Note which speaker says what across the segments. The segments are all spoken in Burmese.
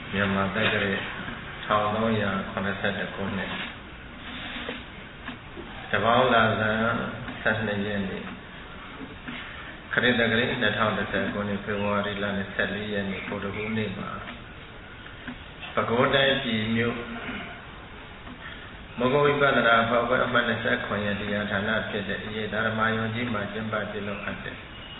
Speaker 1: မြန်မာတက္ကရာ1382ခုနှစ်တပေါင်းလာဇန်12ရက်နေ့ခရစ်တက္ကရာ2010ခုနှစ်ဖေဖော်ဝါရီလ24ရက်နေ့ပုဒ်ကူးနေ့မှာပဲခူးတိုင်းပြည်မြို့မဂ္ဂဝိပဿနာဘောက်အမှတ်29ရက်တရားဌာနဖြစ်တဲ့အေဓမ္မယုံကြီးမှာကျင်းပပြုလုပ်အပ်တဲ့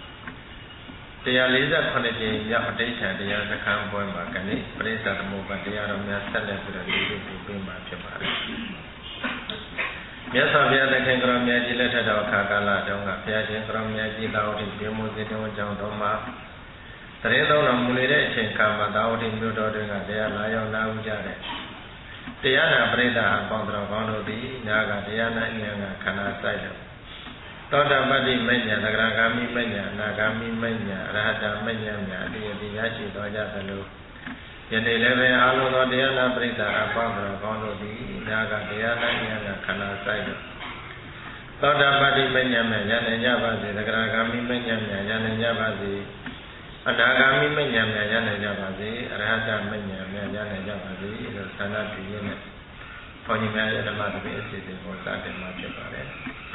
Speaker 1: 148ကြိမ်မြောက်အဋ္ဌံတရားစခန်းပွဲမှာကနေ့ပရိစ္ဆသမုပ္ပါတရားတော်များဆက်လက်ပြီးတော့ဒီလိုပြုပေးမှာဖြစ်ပါတယ်။မြတ်စွာဘုရားသခင်ကရောမြတ်ကြီးလက်ထက်တော်အခါကာလတုန်းကဘုရားရှင်ကရောမြတ်ကြီးသာဝတိပြေမိုးစေတုံးကြောင့်တော်မှာတရေသုံးတော်မူနေတဲ့အချိန်ခါမှာသာဝတိမြို့တော်တွင်ကတရားလာရောက်လာဦးကြတဲ့တရားနာပရိသတ်အပေါင်းတော်ကောင်းတို့သည်ညာကတရားနာဉာဏ်ကခန္ဓာဆိုင်လို့သောတာပတ္တိမဉ္ဇဉ်သဂရဂามိမဉ္ဇဉ်အနာဂามိမဉ္ဇဉ်အရဟတမဉ္ဇဉ်များအတိအကျရရှိသွားကြသလိုယနေ့လည်းပဲအလုံးသောတရားနာပရိသတ်အပေါင်းတော်ကောင်းတို့သည်ညာကတရားနာဉာဏ်ကခန္ဓာဆိုင်လို့သောတာပတ္တိမဉ္ဇဉ်များရနိုင်ကြပါစေသဂရဂามိမဉ္ဇဉ်များရနိုင်ကြပါစေအနာဂามိမဉ္ဇဉ်များရနိုင်ကြပါစေအရဟတမဉ္ဇဉ်များရနိုင်ကြပါစေလို့ဆန္ဒပြုရင်းနဲ့ဘုန်းကြီးများရဲ့ဓမ္မတပည့်အစီအစဉ်ကိုစတင်မှာဖြစ်ပါတယ်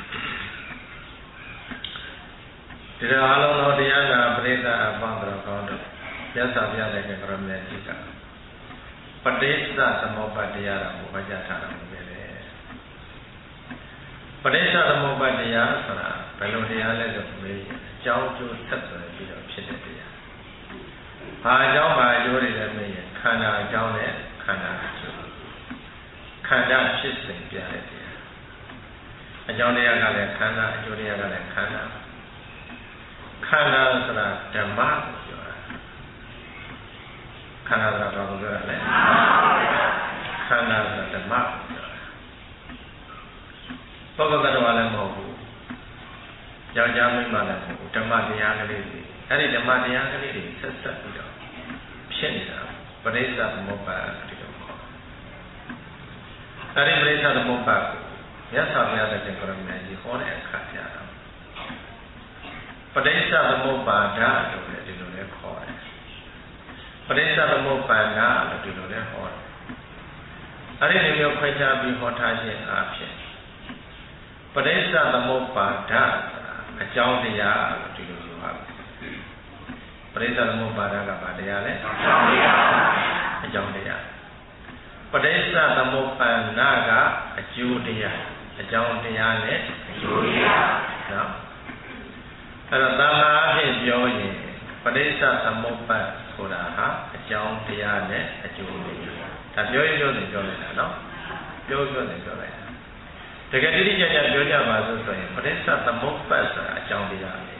Speaker 1: ဒီလိုအလုံးသောတရားနာပရိသတ်အပေါင်းတော်ကောင်းတို့မြတ်စွာဘုရားရဲ့ကရောမြတ်ကြီးကပဋိစ္စသမုပ္ပါဒ်တရားတော်ကိုဟောကြားထားတာဖြစ်တယ်ပဋိစ္စသမုပ္ပါဒ်တရားဆိုတာဘယ်လိုတရားလဲဆိုပြီးအကြောင်းကျိုးဆက်သွယ်ပြီးတော့ဖြစ်တဲ့တရားဘာအကြောင်းဘာအကျိုးတွေလဲမေးရင်ခန္ဓာအကြောင်းနဲ့ခန္ဓာအကျိုးခန္ဓာဖြစ်စဉ်ပြတဲ့တရားအကြောင်းတရားကလည်းခန္ဓာအကျိုးတရားကလည်းခန္ဓာခန္ဓာဆိုတာဓမ္မကိုပြောတာခန္ဓာဆိုတာဘာကိုပြောတာလဲခန္ဓာဆိုတာဓမ္မကိုပြောတာပုဂ္ဂိုလ်ကတော့လည်းမဟုတ်ဘူးယောက်ျားမိန်းမလည်းမဟုတ်ဘူးဓမ္မတရားကလေးတွေအဲ့ဒီဓမ္မတရားကလေးတွေဆက်ဆက်ပြီးတော့ဖြစ်နေတာပရိစ္ဆသမုပ္ပါဒ်ဒီလိုခေါ်အဲ့ဒီပရိစ္ဆသမုပ္ပါဒ်ကိုမြတ်စွာဘုရားတဲ့ကရမကြီးဟောတဲ့အခါကျတော့ပဋိစ္စသမုပ္ပါဒလို့လည်းဒီလိုလဲခေါ်တယ်ပဋိစ္စသမုပ္ပါဒလို့ဒီလိုလဲခေါ်တယ်အဲ့ဒီလိုမျိုးခွဲခြားပြီးဟောထားခြင်းအဖြစ်ပဋိစ္စသမုပ္ပါဒဆိုတာအကြောင်းတရားလို့ဒီလိုဆိုပါပဋိစ္စသမုပ္ပါဒကဘာတရားလဲအကြောင်းတရားပဋိစ္စသမုပ္ပါဒကအကျိုးတရားအကြောင်းတရားနဲ့အကျိုးတရားနော်အဲ့တော့သာမန်အဖြစ်ပြောရင်ပဋိစ္စသမုပ္ပါဒ်ဆိုတာဟာအကြောင်းတရားနဲ့အကျိုးတရားဒါပြောရင်ပြောလိုက်တာနော်ပြောလိုက်တာတကယ်တိတိကျကျပြောကြပါစို့ဆိုရင်ပဋိစ္စသမုပ္ပါဒ်ဆိုတာအကြောင်းတရားပဲ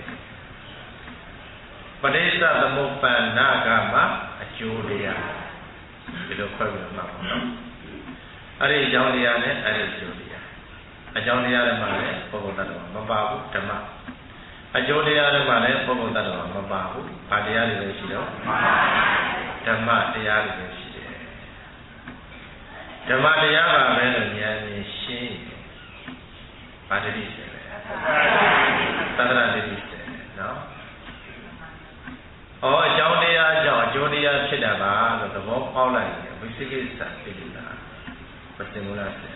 Speaker 1: ပဋိစ္စသမုပ္ပါဒ်ကမှအကျိုးတရားဒီလိုခွဲပြီးမှတ်ပါနော်အဲ့ဒီအကြောင်းတရားနဲ့အဲ့ဒီအကျိုးတရားအကြောင်းတရားတွေမှာလည်းပုဂ္ဂိုလ်တ attva မပါဘူးဓမ္မအကျိုးတရားတွေမှာလည်းပုဂ္ဂိုလ်တ attva မပါဘူး။ဘာတရားတွေပဲရှိတော့ဓမ္မတရားတွေပဲရှိတယ်။ဓမ္မတရားပါပဲလို့ဉာဏ်နဲ့ရှင်းဘာတတိစေလဲ။သတ္တရတတိစေနော်။အကြောင်းတရားကြောင့်အကျိုးတရားဖြစ်တာပါလို့သဘောပေါက်လိုက်ရင်ဝိသိကိစ္စဖြစ်နေတာပစ္စည်းမူလစေ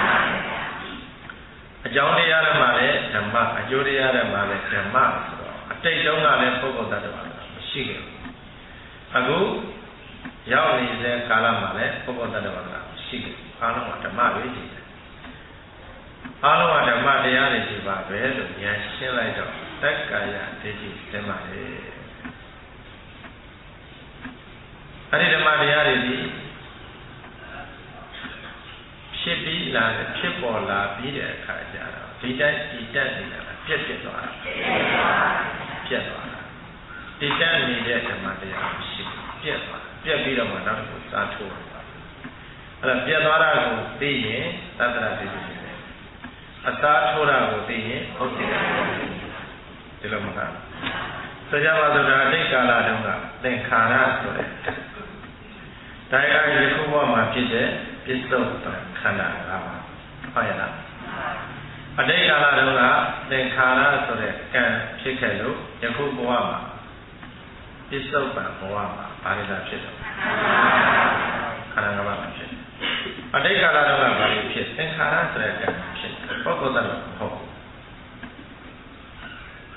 Speaker 1: အကြောင်းတရားတွေမှာလည်းဓမ္မအကျိုးတရားတွေမှာလည်းဓမ္မဆိုတော့အတိတ်တုန်းကလည်းပုဂ္ဂိုလ်တ attva မရှိခဲ့ဘူးအခုရောက်နေတဲ့ကာလမှာလည်းပုဂ္ဂိုလ်တ attva မရှိခဲ့ဘူးအားလုံးကဓမ္မတွေရှိတယ်အားလုံးကဓမ္မတရားတွေရှိပါပဲလို့ဉာဏ်ရှင်းလိုက်တော့သက္ကာယဒိဋ္ဌိသင်ပါလေအဲ့ဒီဓမ္မတရားတွေဒီဖြစ်ပြီးလာတယ်ဖြစ်ပေါ်လာပြီးတဲ့အခါကျတော့ဒီတိုင်းဒီတက်နေတာပြက်သွားတာပြက်သွားတာဒီတက်နေတဲ့ဓမ္မတရားရှိပြက်သွားပြက်ပြီးတော့မှနောက်တစ်ခုစားထိုးတာအဲ့ဒါပြက်သွားတာကိုသိရင်သတ္တရသိသိတယ်အစားထိုးတာကိုသိရင်ဟုတ်တယ်ဒီလိုမှတ်တာဆိုကြပါစို့ဒါအတိတ်ကာလတုန်းကသင်္ခါရဆိုတဲ့ဒါကယခုဘဝမှာဖြစ်တဲ့ပစ္စုပ္ပန်ခန္ဓာ၅ပါးဟုတ်ရဲ့လားအတိတ်ကာလတုန်းကသင်္ခါရဆိုတဲ့ကံဖြစ်ခဲ့လို့ယခုဘဝမှာပစ္စုပ္ပန်ဘဝမှာဘာတွေလာဖြစ်တော့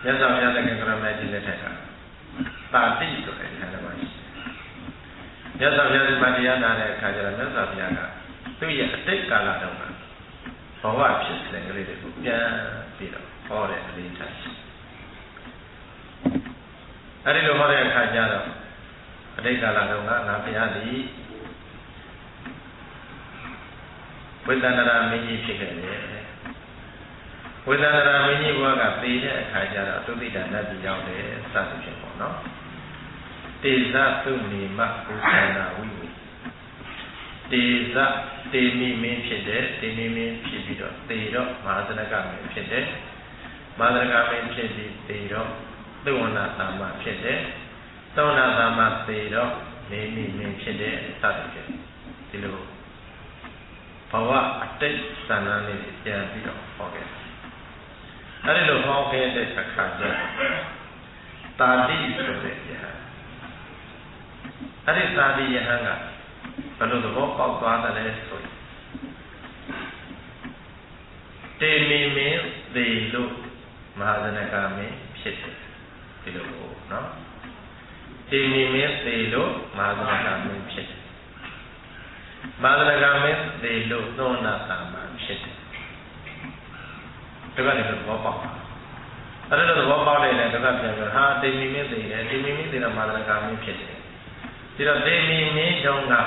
Speaker 1: မြတ်စွာဘုရားသခင်ကရမကြီးလက်ထက်ကတာတိဆိုတဲ့ခန္ဓာမရှိမြတ်စွာဘုရားဒီမှာတရားနာတဲ့အခါကျတော့မြတ်စွာဘုရားကသူ့ရဲ့အတိတ်ကာလတုန်းကဘဝဖြစ်စဉ်ကလေးတွေကိုပြန်ပြီးတော့ဟောတဲ့အလေးထားရှိအဲဒီလိုဟောတဲ့အခါကျတော့အတိတ်ကာလတုန်းကငါဘုရားသည်ဝိသန္တရာမင်းကြီးဖြစ်ခဲ့တယ်ဝိသန္တရာမင်းကြီးဘုရားကသိတဲ့အခါကျတော့သုတိတနတ်ပြည်ရောက်တယ်စသဖြင့်ပေါ့နော်တေဇသုနေမဥသန္တာဝိဝိတေဇတေမိမင်းဖြစ်တယ်တေမိမင်းဖြစ်ပြီးတော့တေတော့မဟာသနကမင်းဖြစ်တယ်မဟာသနကမင်းဖြစ်ပြီးတေတော့သုဝဏသမ္မာဖြစ်တယ်သုဝဏသမ္မာတေတော့နေမိမင်းဖြစ်တယ်စသဖြင့်ဒီလိုဘဝအတိတ်စံနှန်းလေးပြန်ပြီးတော့ဟောခဲ့အဲဒီလိုဟောခဲ့တဲ့အခါကျတာတိဆိုတဲ့ယဟန်အဲဒီတာတိယဟန်ကဘယ်လိုသဘောပေါက်သွားတယ်လဲဆိုရင်တေမီမင်းသေလို့မဟာဇနကမင်းဖြစ်တယ်ဒီလိုပေါ့နော်တေမီမင်းသေလို့မဟာဇနကမင်းဖြစ်တယ်မဟာဇနကမင်းသေလို့သောနာသမ္မာဖြစ်တယ်ဒါကလည်းသဘောပေါက်အဲ့ဒါသဘောပေါက်တယ်လေဒါကပြန်ပြောဟာတေမီမင်းသေတယ်တေမီမင်းသေတော့မဟာဇနကမင်းဖြစ်တယ်ဒီတော့တေမီမင်းကြောင့်က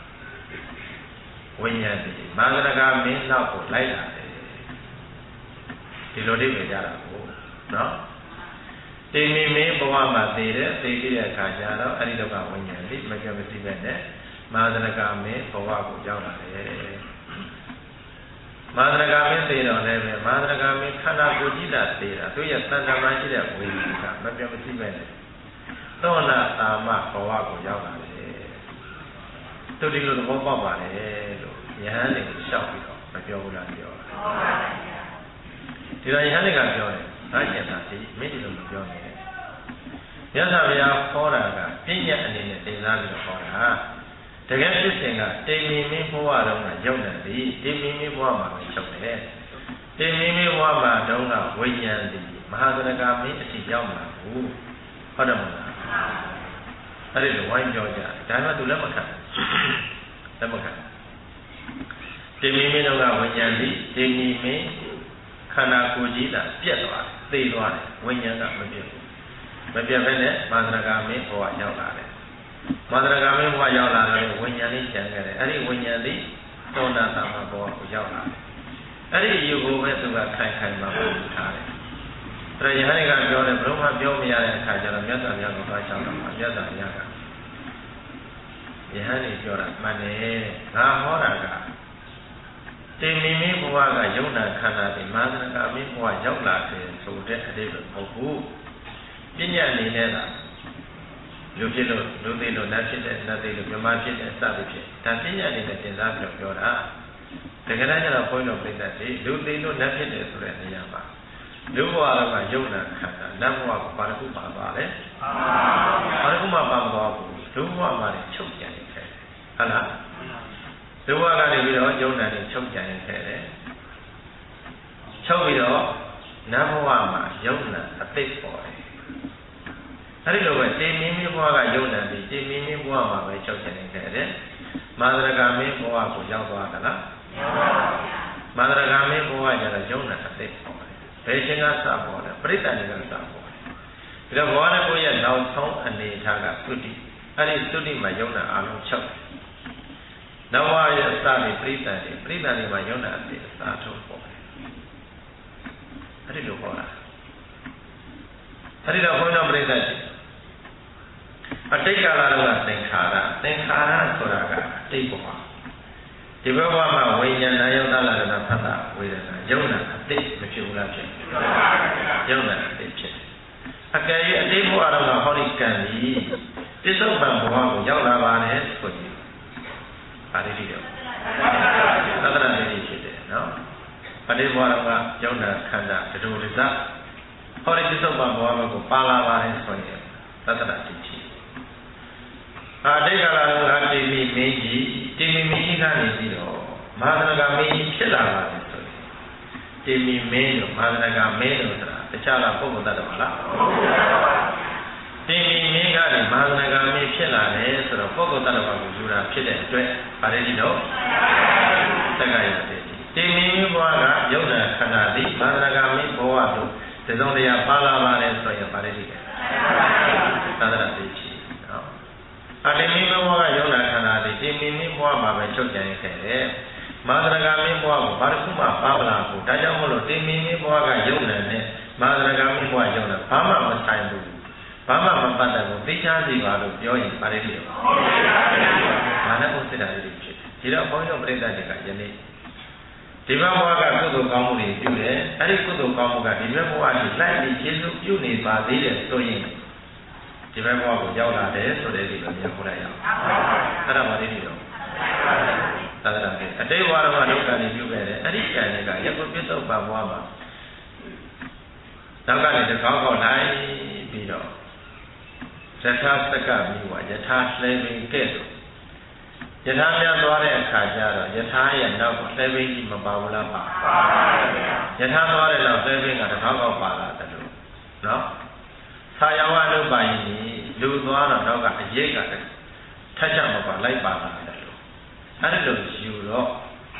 Speaker 1: ဝိညာဉ်ဒီမဟာဇနကမင်းနောက်ကိုလိုက်လာတယ်ဒီလိုလေးပဲကြတာကိုနော်တေမီမင်းဘဝမှာသေတယ်သေပြီးတဲ့အခါကျတော့အဲ့ဒီတော့ကဝိညာဉ်ဒီမကြမစီပဲနဲ့မဟာဇနကမင်းဘဝကိုရောက်လာတယ်မဟာသရဂမင်းသေတော်လည်းပဲမဟာသရဂမင်းခန္ဓာကိုယ်ကြည့်တာသေတာသူရဲ့တန်တမာရှိတဲ့ဝိညာဉ်ကမပြတ်မစီပဲနဲ့သောနာတာမဘဝကိုရောက်လာတယ်သူဒီလိုသဘောပေါက်ပါတယ်လို့ယဟန်တွေကိုရှောက်ပြီးတော့မပြောဘူးလားပြောတာဒီတော့ယဟန်တွေကပြောတယ်ငါကျင်တာဒီမင်းဒီလိုမပြောနဲ့မြတ်စွာဘုရားဟောတာကပြည့်ညတ်အနေနဲ့သင်စားပြီးတော့ဟောတာတကယ်ဖြစ်စဉ်ကတေမီမင်းဘဝတုန်းကရောက်နေပြီတေမီမင်းဘဝမှာပဲချုပ်တယ်တေမီမင်းဘဝမှာတုန်းကဝိညာဉ်သည်မဟာသရဂမင်းအစီရောက်လာဘူးဟုတ်တယ်မလားအဲ့ဒီလိုဝိုင်းပြောကြဒါမှသူလက်မခံလက်မခံတေမီမင်းတုန်းကဝိညာဉ်သည်တေမီမင်းခန္ဓာကိုယ်ကြီးသာပြက်သွားတယ်သိသွားတယ်ဝိညာဉ်ကမပြတ်ဘူးမပြတ်ဘဲနဲ့မဟာသရဂမင်းဘဝရောက်လာတယ်မန္တရကမင်းဘဝရောက်လာတယ်ဝိညာဉ်လေးကျန်ခဲ့တယ်အဲ့ဒီဝိညာဉ်လေးသောနာသမ္မာဘဝကိုရောက်လာတယ်အဲ့ဒီယူကိုပဲသူကခိုင်ခိုင်မာမာထားတယ်အဲ့ဒါယဟန်ကပြောတယ်ဘုရားပြောမရတဲ့အခါကျတော့မြတ်စွာဘုရားကိုသွားချောင်းတော့မြတ်စွာဘုရားကယဟန်ကြီးပြောတာမှန်တယ်ငါဟောတာကတေမီမင်းဘဝကယုံနာခန္ဓာတွေမန္တရကမင်းဘဝရောက်လာတယ်ဆိုတဲ့အတိတ်ပဲမဟုတ်ဘူးပညာအနေနဲ့ကလူဖြစ်လို့လူသိလို့နတ်ဖြစ်တဲ့နတ်သိလို့မြမဖြစ်တဲ့စသည်ဖြစ်ဒါပညာအနေနဲ့သင်စားပြီးတော့ပြောတာတကယ်တမ်းကျတော့ဘုန်းတော်ပြိဿတွေလူသိလို့နတ်ဖြစ်တယ်ဆိုတဲ့နေရာမှာလူဘဝကယုံနာခန္ဓာနတ်ဘဝကဘာတစ်ခုပါသွားလဲဘာတစ်ခုမှပါမသွားဘူးလူဘဝမှာချုပ်ကြံနေခဲ့ဟုတ်လားလူဘဝကနေပြီးတော့ယုံနာနဲ့ချုပ်ကြံနေခဲ့တယ်ချုပ်ပြီးတော့နတ်ဘဝမှာယုံနာအသိပေါ်တယ်အဲ့ဒီလိုပဲတေမီမင်းဘဝကယုံနာပြီးတေမီမင်းဘဝမှာပဲချုပ်ချင်နေခဲ့တယ်မန္တရကမင်းဘဝကိုရောက်သွားတာလားမန္တရကမင်းဘဝကျတော့ယုံနာအသိပေါ်တယ်ဘယ်ရှင်ကစပေါ်တယ်ပရိသတ်တွေကစပေါ်တယ်ဒီတော့ဘဝနဲ့ကိုယ့်ရဲ့နောက်ဆုံးအနေထားကသုတိအဲ့ဒီသုတိမှာယုံနာအလုံးချုပ်နဝရဲ့အစနေပရိသတ်တွေမှာယုံနာအသိအစားထုတ်ပေါ်တယ်အဲ့ဒီလိုပေါ်လာအဲ့ဒီတော့ဘုန်းတော်ပရိသတ်အတိတ်ကာလကသင်္ခါရဆိုတာကအတိတ်ဘဝဒီဘဝမှာဝိညာဏယုတ်တလာတာဖတ်တာဝေဒနာယုံနာအတိတ်မဖြစ်ဘူးလားဖြစ်ယုံနာအတိတ်ဖြစ်အကယ်၍အတိတ်ဘဝတော့ဟောဒီကံကြီးပြစ္ဆုတ်ပံဘဝကိုရောက်လာပါတယ်ဆိုရင်ပါဠိတော်သတ္တရတိဖြစ်တယ်နော်အတိတ်ဘဝတော့ယုံနာခန္ဓာဒုဒိသဟောဒီပြစ္ဆုတ်ပံဘဝကိုပါလာပါတယ်ဆိုရင်သတ္တရတိဖြစ်အတိတ်ကာလကတေမီမင်းကြီးတေမီမင်းကြီးကနေပြီးတော့မဟာသနကမင်းကြီးဖြစ်လာပါတယ်ဆိုရင်တေမီမင်းတို့မဟာသနကမင်းတို့ဆိုတာတခြားလားပုဂ္ဂိုလ်တ attva လားတင်မီမင်းကနေမဟာသနဂါမင်းဖြစ်လာတယ်ဆိုတော့ပုဂ္ဂိုလ်တ attva ကိုယူတာဖြစ်တဲ့အတွက်ဗာရတိတော့သက္ကာယတေတင်မီမင်းဘဝကယုတ်နာခန္ဓာသည်မဟာသနဂါမင်းဘဝတို့သဇုံတရားပါလာပါလဲဆိုရင်ဗာရတိကသဒ္ဒရာတေချီနော်အတင်မီမင်းဘဝကယုတ်နာခန္ဓာသည်တင်မီမင်းဘဝမှာပဲချုပ်ကြံခဲ့တယ်မဟာသနဂါမင်းဘဝကိုဘာတစ်ခုမှပါမလာဘူးဒါကြောင့်မို့လို့တင်မီမင်းဘဝကယုတ်နာနဲ့မဟာသနဂါမင်းဘဝယုတ်နာဘာမှမဆိုင်ဘူးဘာမှမပတ်သက်ဘူးသိချစီပါလို့ပြောရင်ဗာရတိတော့ဒါနဲ့ဥစ္စာတွေဖြစ်ဒီတော့ဘုန်းကြီးတို့ပြိဿတွေကယနေ့ဒီဘဝကကုသိုလ်ကောင်းမှုတွေပြုတယ်အဲ့ဒီကုသိုလ်ကောင်းမှုကဒီဘဝကိုလိုက်ပြီးကျေစုပြုနေပါသေးတယ်ဆိုရင်ဒီဘဝကိုရောက်လာတယ်ဆိုတဲ့ဒီလိုမျိုးခေါ်လိုက်ရအောင်အဲ့ဒါဗာရတိတော့သာသနာ့အတိတ်ဘဝတော့ဒုက္ခတွေပြုခဲ့တယ်အဲ့ဒီကံတွေကယခုပြစ္ဆုတ်ပါဘဝမှာနောက်ကနေတကောက်ကောက်လိုက်ပြီးတော့ယထာစကမိဝယထာလှဲပင်ကဲ့သို့ယထာများသွားတဲ့အခါကျတော့ယထာရဲ့နောက်လှဲပင်ကြီးမပါဘူးလားပါယထာသွားတဲ့နောက်လှဲပင်ကတကောက်ကောက်ပါလာတယ်လို့နော်ဆာယဝအနုပါယိလူသွားတော့နောက်ကအရေးကထက်ချမပါလိုက်ပါလာတယ်လို့အဲ့ဒီလိုယူတော့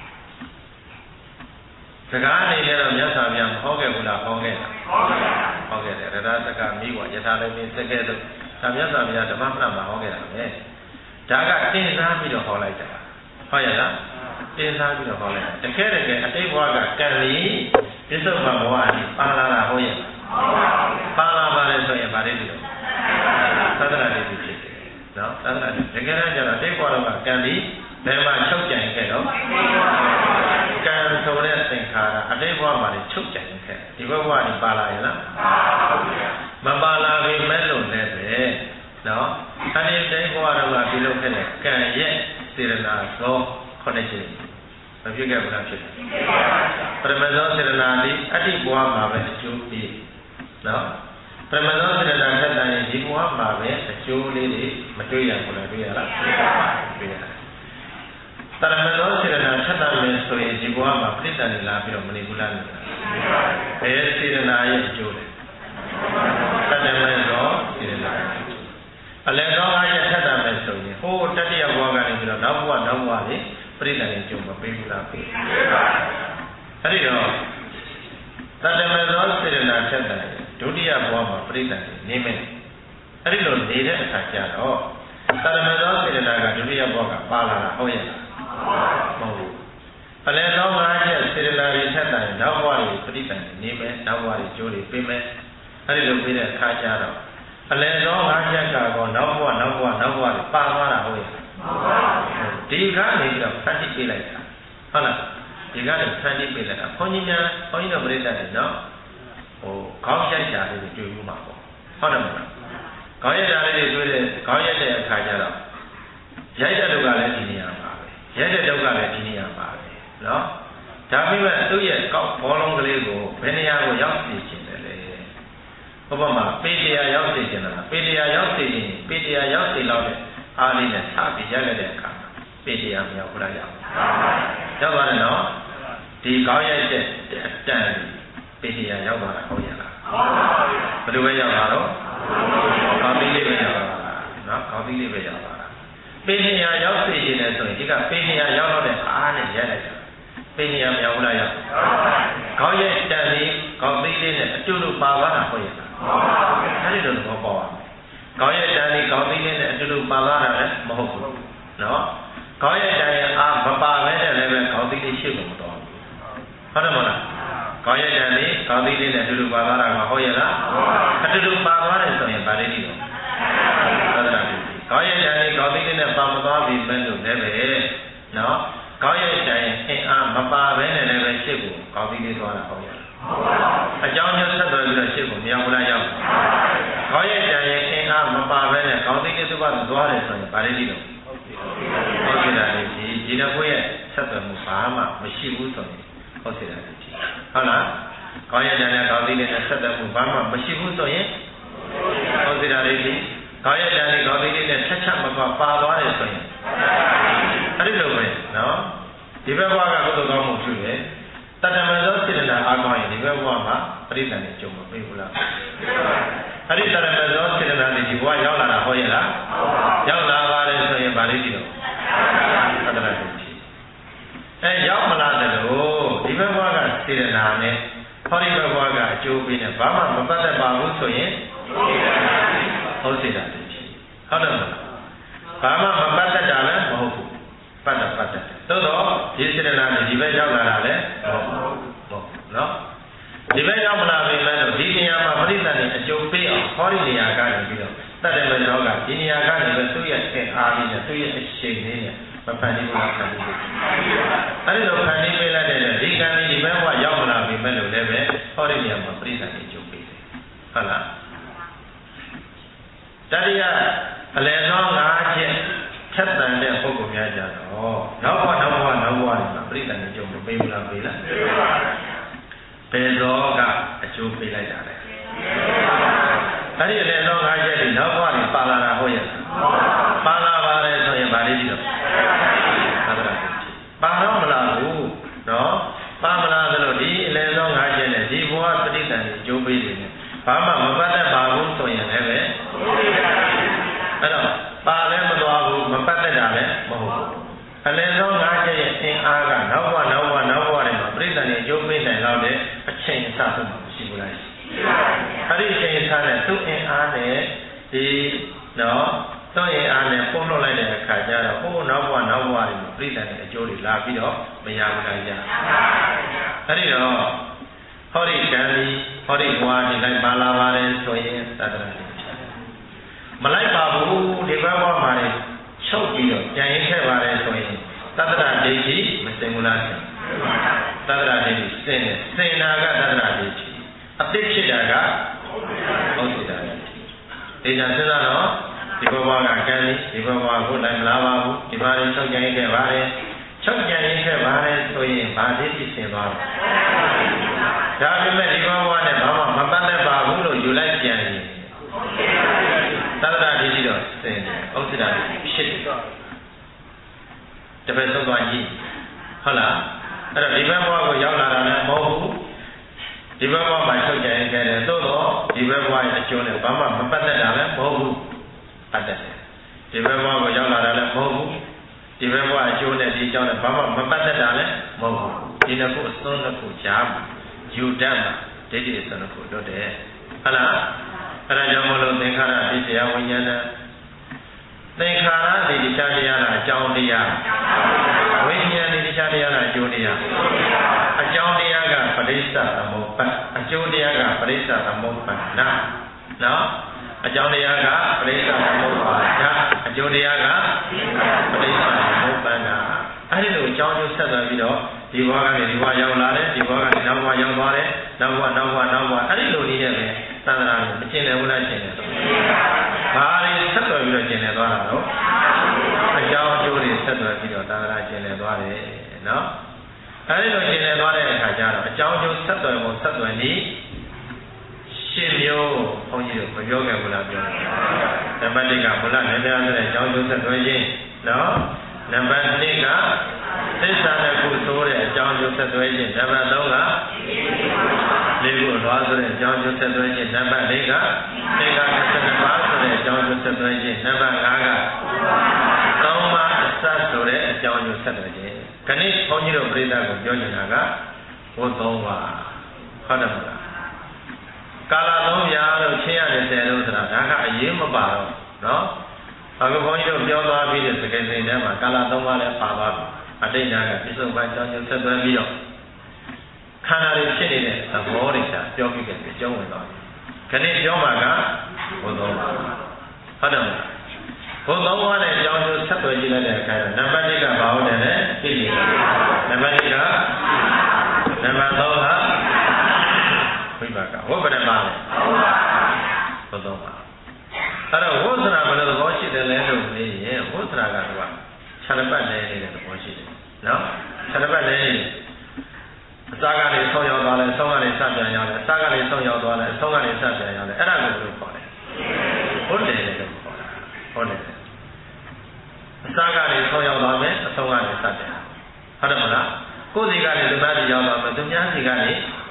Speaker 1: စကားအနေနဲ့တော့မြတ်စွာဘုရားမဟောခဲ့ဘူးလားဟောခဲ့တာဟောခဲ့တယ်ရတစကမိဝယထာလည်းပင်စကဲ့သို့ဒါမြတ်စွာဘုရားဓမ္မပဒမှာဟောခဲ့တာပဲဒါကတင်စားပြီးတော့ဟောလိုက်တာဟုတ်ရဲ့လားတင်စားပြီးတော့ဟောလိုက်တာတကယ်အတိတ်ဘဝကကံလေးပြစ္ဆုတ်ဘဝအပါလာတာဟောရဲ့ပါလာပါလေဆိုရင်ဗာရတိတော့သဒ္ဒရာလေးဖြစ်တယ်နော်သဒ္ဒရာတကယ်တော့ကျတော့တိတ်ဘဝတော့ကံလေးဘယ်မှာချုပ်ကြံခဲ့တော့ကံဆိုတဲ့သင်္ခါရအတိတ်ဘဝမှာချုပ်ကြံခဲ့ဒီဘဝကပါလာရဲ့လားမပါလာပေမဲ့လို့လည်းပဲနော်အနိတိဘဝတော့ကပြုလုပ်ခဲ့တဲ့ကံရဲ့စေရနာသောခုနှစ်ချက်မဖြစ်ခဲ့ဘူးလားဖြစ်တယ်ပရမဇောစေရနာဒီအတ္တိဘဝမှာပဲအကျိုးပြီးနော်ပရမဇောစေရနာထက်တန်ရင်ဒီဘဝမှာပဲအကျိုးလေးတွေမတွေ့ရဘူးလားတွေ့ရလားတွေ့ရတယ်တရမဇောစေရနာထက်တန်မယ်ဆိုရင်ဒီဘဝမှာပြိတ္တန်လာပြီးတော့မနေဘူးလားဘယ်စေရနာရဲ့အကျိုးလဲတတ္တမေသောစေရနာအလယ်သောအားရထက်တာမယ်ဆိုရင်ဟိုတတိယဘဝကနေပြီးတော့နောက်ဘဝတွေပြိတ္တန်ကျုံမပေးဘူးလားပေးအဲ့ဒီတော့တတ္တမေသောစေရနာထက်တာဒုတိယဘဝမှာပြိတ္တန်နေမယ်အဲ့ဒီလိုနေတဲ့အခါကျတော့တတ္တမေသောစေရနာကဒုတိယဘဝကပါလာတာဟုတ်ရဲ့လားမဟုတ်ဘူးအလယ်သောအားရစေရနာတွေထက်တာနောက်ဘဝတွေပြိတ္တန်နေမယ်နောက်ဘဝတွေကျိုးတွေပေးမယ်အဲ့ဒီလိုပြီးတဲ့အခါကျတော့အလယ်သောငါးချက်ကတော့နောက်ဘဝတွေပါသွားတာဟုတ်ရဲ့ဒီကနေပြီးတော့ဖန်တီးပေးလိုက်တာဟုတ်လားဒီကနေဖန်တီးပေးလိုက်တာဘုန်းကြီးတို့ပြိဿတွေနော်ဟိုခေါင်းရိုက်တာလေးတွေတွေ့ဘူးမှာပေါ့ဟုတ်တယ်မလားခေါင်းရိုက်တာလေးတွေတွေ့တဲ့ခေါင်းရိုက်တဲ့အခါကျတော့ရိုက်တဲ့လူကလည်းဒီနေရာပါပဲရိုက်တဲ့လူကလည်းဒီနေရာပါပဲနော်ဒါပေမဲ့သူ့ရဲ့ကောက်ဘောလုံးကလေးကိုဘယ်နေရာကိုရောက်စီခြင်းဥပမာပေတရားရောက်စေချင်တာပေတရားရောက်စေရင်ပေတရားရောက်စေလောက်တဲ့အားလေးနဲ့စပြီးရက်လက်တဲ့အခါပေတရားမရောက်ဘူးလားရောက်သွားတယ်နော်ဒီကောင်းရိုက်တဲ့အတန်ပေတရားရောက်သွားတာဟုတ်ရလားဘယ်လိုပဲရောက်လာတော့ကောင်းပြီးလေးပဲရောက်လာတာနော်ကောင်းပြီးလေးပဲရောက်လာတာပေတရားရောက်စေချင်တယ်ဆိုရင်ဒီကပေတရားရောက်တော့တဲ့အားနဲ့ရက်လိုက်တာပေတရားမရောက်ဘူးလားရောက်ကောင်းရိုက်တန်လေးကောင်းပြီးလေးနဲ့အတူတူပါသွားတာဟုတ်ရလားအဲ့ဒီလိုသဘောပေါက်အောင်ကောင်းရဲ့တန်လေးကောင်းသိနေတဲ့အတူတူပါသွားတာလည်းမဟုတ်ဘူးနော်ကောင်းရဲ့တန်ရဲ့အာမပါပဲနဲ့လည်းပဲကောင်းသိလေးရှိဖို့မတော်ဘူးဟုတ်တယ်မလားကောင်းရဲ့တန်လေးကောင်းသိလေးနဲ့အတူတူပါသွားတာကဟုတ်ရဲ့လားအတူတူပါသွားတယ်ဆိုရင်ဗာလိတိတော့ဟုတ်တယ်လားကောင်းရဲ့တန်လေးကောင်းသိလေးနဲ့ပါမသွားပြီမဲ့လို့လည်းပဲနော်ကောင်းရဲ့တန်ရဲ့အင်အားမပါပဲနဲ့လည်းပဲရှိဖို့ကောင်းသိလေးသွားတာဟုတ်ရဲ့အကြောင်းမျိုးဆက်သွယ်ပြီးတော့ရှင်းဖို့မရဘူးလားရောက်ခေါင်းရဲ့ကြံရဲ့အင်အားမပါဘဲနဲ့ခေါင်းသိတဲ့သုဘသွားတယ်ဆိုရင်ဗာလိတိတော့ဟုတ်ကဲ့လားဒီနှစ်ခုရဲ့ဆက်သွယ်မှုဘာမှမရှိဘူးဆိုရင်ဟုတ်ကဲ့လားဟုတ်လားခေါင်းရဲ့ကြံနဲ့ခေါင်းသိတဲ့ဆက်သွယ်မှုဘာမှမရှိဘူးဆိုရင်ဟုတ်ကဲ့လားခေါင်းရဲ့ကြံနဲ့ခေါင်းသိတဲ့ဆက်ချက်မပါသွားတယ်ဆိုရင်အဲ့ဒီလိုပဲနော်ဒီဘက်ဘဝကကုသိုလ်ကောင်းမှုပြုတယ်တတ္တမဇောစေတနာအားကောင်းရင်ဒီဘက်ဘဝမှာပရိသတ်နဲ့ကြုံမပေးဘူးလားအဲ့ဒီတရမဇောစေတနာတွေဒီဘဝရောက်လာတာဟုတ်ရဲ့လားရောက်လာပါတယ်ဆိုရင်ဗာလိတိတော့သတ္တရဒိဋ္ဌိရောက်မလာတယ်လို့ဒီဘက်ဘဝကစေတနာနဲ့ဟောဒီဘက်ဘဝကအကျိုးပေးနေဘာမှမပတ်သက်ပါဘူးဆိုရင်ဟုတ်စေတာဒိဋ္ဌိဟုတ်တယ်မလားဘာမှမပတ်သက်တာလည်းမဟုတ်ဘူးပတ်သက်သို့တော့ဒီစေတနာတွေဒီဘက်ရောက်လာတာလည်းမဟုတ်နော်ဒီဘက်ရောက်မလာပြီလဲတော့ဒီနေရာမှာပရိသတ်နဲ့အကျိုးပေးအောင်ဟောဒီနေရာကနေပြီးတော့တတ်တယ်မတော်ကဒီနေရာကနေပဲသူ့ရဲ့အားလေးနဲ့သူ့ရဲ့အရှိန်လေးနဲ့မဖန်တီးဘူးဖန်တီးဘူးအဲဒီလိုဖန်တီးပေးလိုက်တဲ့ဒီကံဒီဘက်ကရောက်မလာပြီမဲ့လို့လည်းပဲဟောဒီနေရာမှာပရိသတ်နဲ့အကျိုးပေးတယ်ဟုတ်လားတတိယအလယ်ဆုံး၅ချက်ထက်တန်တဲ့ပုဂ္ဂိုလ်များကြတော့နောက်ဘဝတွေမှာပရိသတ်နဲ့အကျိုးမပေးဘူးလားပေးလားဘယ်တော့ကအကျိုးပေးလိုက်တာလဲအဲ့ဒီလည်းတော့၅ချက်ဒီနောက်ဘဝတွေပါလာတာဟုတ်ရဲ့ပါလာပါတယ်ဆိုရင်ဗာလိတိတော့သတ္တရဒိဋ္ဌိပါတော့မလားဘူးနော်ပါမလားဆိုလို့ဒီအလည်းဆုံး၅ချက်နဲ့ဒီဘဝပရိသတ်တွေအကျိုးပေးနေတယ်ဘာမှမပတ်သက်ပါဘူးဆိုရင်လည်းပဲအဲ့တော့ပါလည်းမသွားဘူးမပတ်သက်တာလည်းမဟုတ်ဘူးအလည်းဆုံး၅ချက်ရဲ့အင်အားကနောက်ဘဝတွေမှာပရိသတ်တွေအကျိုးပေးနိုင်တော့တဲ့အချိန်အစဆုံးမရှိဘူးလားအဲ့ဒီအချိန်အစနဲ့သူ့အင်အားနဲ့ဒီနော်သူ့အင်အားနဲ့ပုံလို့လိုက်တဲ့အခါကျတော့ဟိုနောက်ဘဝတွေမှာပရိသတ်တွေအကျိုးတွေလာပြီးတော့မရဘူးလားကြာအဲ့ဒီတော့ဟောဒီကံဒီဟောဒီဘဝဒီလိုက်ပါလာပါတယ်ဆိုရင်သတ္တရဒိဋ္ဌိမလိုက်ပါဘူးဒီဘဝမှာနေချုပ်ပြီးတော့ကြံရင်ခဲ့ပါတယ်ဆိုရင်သတ္တရဒိဋ္ဌိမစင်ဘူးလားသတ္တရဒိဋ္ဌိစင်တယ်စင်နာကသတ္တရဒိဋ္ဌိအသိဖြစ်တာကဟုတ်စေတာဒိဋ္ဌိဒီကြစဉ်းစားတော့ဒီဘဝကကံဒီဘဝကိုလိုက်မလာပါဘူးဒီမှာချုပ်ကြံရင်ခဲ့ပါတယ်ချုပ်ကြံရင်ခဲ့ပါတယ်ဆိုရင်ဗာဒိဋ္ဌိစင်သွားတယ်ဒါပေမဲ့ဒီဘဝနဲ့ဘာမှမပတ်သက်ပါဘူးလို့ယူလိုက်ပြန်ရင်သတ္တရဒိဋ္ဌိတော့စင်တယ်ဥစ္စေတာဖြစ်တယ်တပည့်ဆုံးသွားကြည့်ဟုတ်လားအဲ့တော့ဒီဘက်ဘဝကိုရောက်လာတာလည်းမဟုတ်ဘူးဒီဘက်ဘဝမှာချုပ်ကြရင်ခဲ့တယ်သို့တော့ဒီဘက်ဘဝရဲ့အကျိုးနဲ့ဘာမှမပတ်သက်တာလည်းမဟုတ်ဘူးပတ်သက်တယ်ဒီဘက်ဘဝကိုရောက်လာတာလည်းမဟုတ်ဘူးဒီဘက်ဘဝအကျိုးနဲ့ဒီအကြောင်းနဲ့ဘာမှမပတ်သက်တာလည်းမဟုတ်ဘူးဒီနှစ်ခုအစွန်းနှစ်ခုကြားမှာယူတတ်မှာဒိဋ္ဌိအစွန်းနှစ်ခုလွတ်တယ်ဟုတ်လားအဲ့ဒါကြောင့်မလို့သင်္ခါရဒီတရားဝိညာဏသင်္ခါရဒီတရားတရားကအကြောင်းတရားဝိညာဉ်ဒီတရားတရားကအကျိုးတရားအကြောင်းတရားကပရိစ္ဆသမုပ္ပါအကျိုးတရားကပရိစ္ဆသမုပ္ပါဒနော်အကြောင်းတရားကပရိစ္ဆသမုပ္ပါဒအကျိုးတရားကပရိစ္ဆသမုပ္ပါဒအဲ့ဒီလိုအကြောင်းကျိုးဆက်သွယ်ပြီးတော့ဒီဘဝကနေဒီဘဝရောက်လာတယ်ဒီဘဝကနေနောက်ဘဝရောက်သွားတယ်နောက်ဘဝအဲ့ဒီလိုနည်းနဲ့ပဲသံဃာကိုမကျင်တယ်ဘူးလားကျင်တယ်ဘာတွေဆက်သွယ်ပြီးတော့ကျင်တယ်သွားတာတော့အကြောင်းအကျိုးတွေဆက်သွယ်ပြီးတော့သံဃာကျင်တယ်သွားတယ်နော်အဲဒီလိုကျင်တယ်သွားတဲ့အခါကျတော့အကြောင်းအကျိုးဆက်သွယ်ဖို့ဆက်သွယ်နည်းရှင်းမျိုးဘုန်းကြီးတို့မပြောခဲ့ဘူးလားပြောတယ်နံပါတ်1ကဘုလားနည်းနည်းဆိုတဲ့အကြောင်းအကျိုးဆက်သွယ်ခြင်းနော်နံပါတ်2ကသစ္စာနဲ့ခုသိုးတဲ့အကြောင်းအကျိုးဆက်သွယ်ခြင်းနံပါတ်3ကလေးခုလွားဆိုတဲ့အကြောင်းအကျိုးဆက်သွယ်ခြင်းနံပါတ်4ကသင်္ခါရ12ပါးဆိုတဲ့အကြောင်းအကျိုးဆက်သွယ်ခြင်းနံပါတ်5က3ပါးအစဆိုတဲ့အကြောင်းအကျိုးဆက်သွယ်ခြင်းခဏဘုန်းကြီးတို့ပြိဿကိုပြောနေတာကဘု3ပါးဟုတ်တယ်မလားကာလ3ရာလို့ရှင်းရတယ်10လို့ဆိုတာဒါကအရေးမပါတော့နော်အခုဘုန်းကြီးတို့ပြောသွားပြီးတဲ့စကားစိမ်ထဲမှာကာလ3ပါးလည်းပါသွားပြီအတိတ်ကပြစ္ဆုတ်ပိုင်းကြောင်းကျိုးဆက်သွယ်ပြီးတော့ခန္ဓာတွေဖြစ်နေတဲ့သဘောတွေသာပြောပြခဲ့ပြီးကျောင်းဝင်သွားတယ်ခဏပြောမှာကဘု3ပါးဟုတ်တယ်မလားဘု3ပါးနဲ့ကြောင်းကျိုးဆက်သွယ်ကြည့်လိုက်တဲ့အခါကျနံပါတ်1ကဘာဟုတ်တယ်လဲသိပြီနံပါတ်2ကနံပါတ်3ကဝိပါကဝိပဒမလဲဘု3ပါးအဲ့တော့ဝိသရာဘယ်လိုသဘောရှိတယ်လဲလို့မေးရင်ဝိသရာကတော့ခြေတစ်ပတ်လဲနေတဲ့သဘောရှိတယ်နော်ခြေတစ်ပတ်လဲနေအစကနေဆုံးရောက်သွားလဲဆုံးကနေစပြန်ရောက်လဲအစကနေဆုံးရောက်သွားလဲအဆုံးကနေစပြန်ရောက်လဲအဲ့ဒါကိုဘယ်လိုခေါ်လဲဟုတ်တယ်လို့ခေါ်တာဟုတ်တယ်အစကနေဆုံးရောက်သွားမယ်အဆုံးကနေစပြန်ဟုတ်တယ်မလားကိုယ်စီကနေဒီမှာရောက်သွားမယ်သူများစီကနေ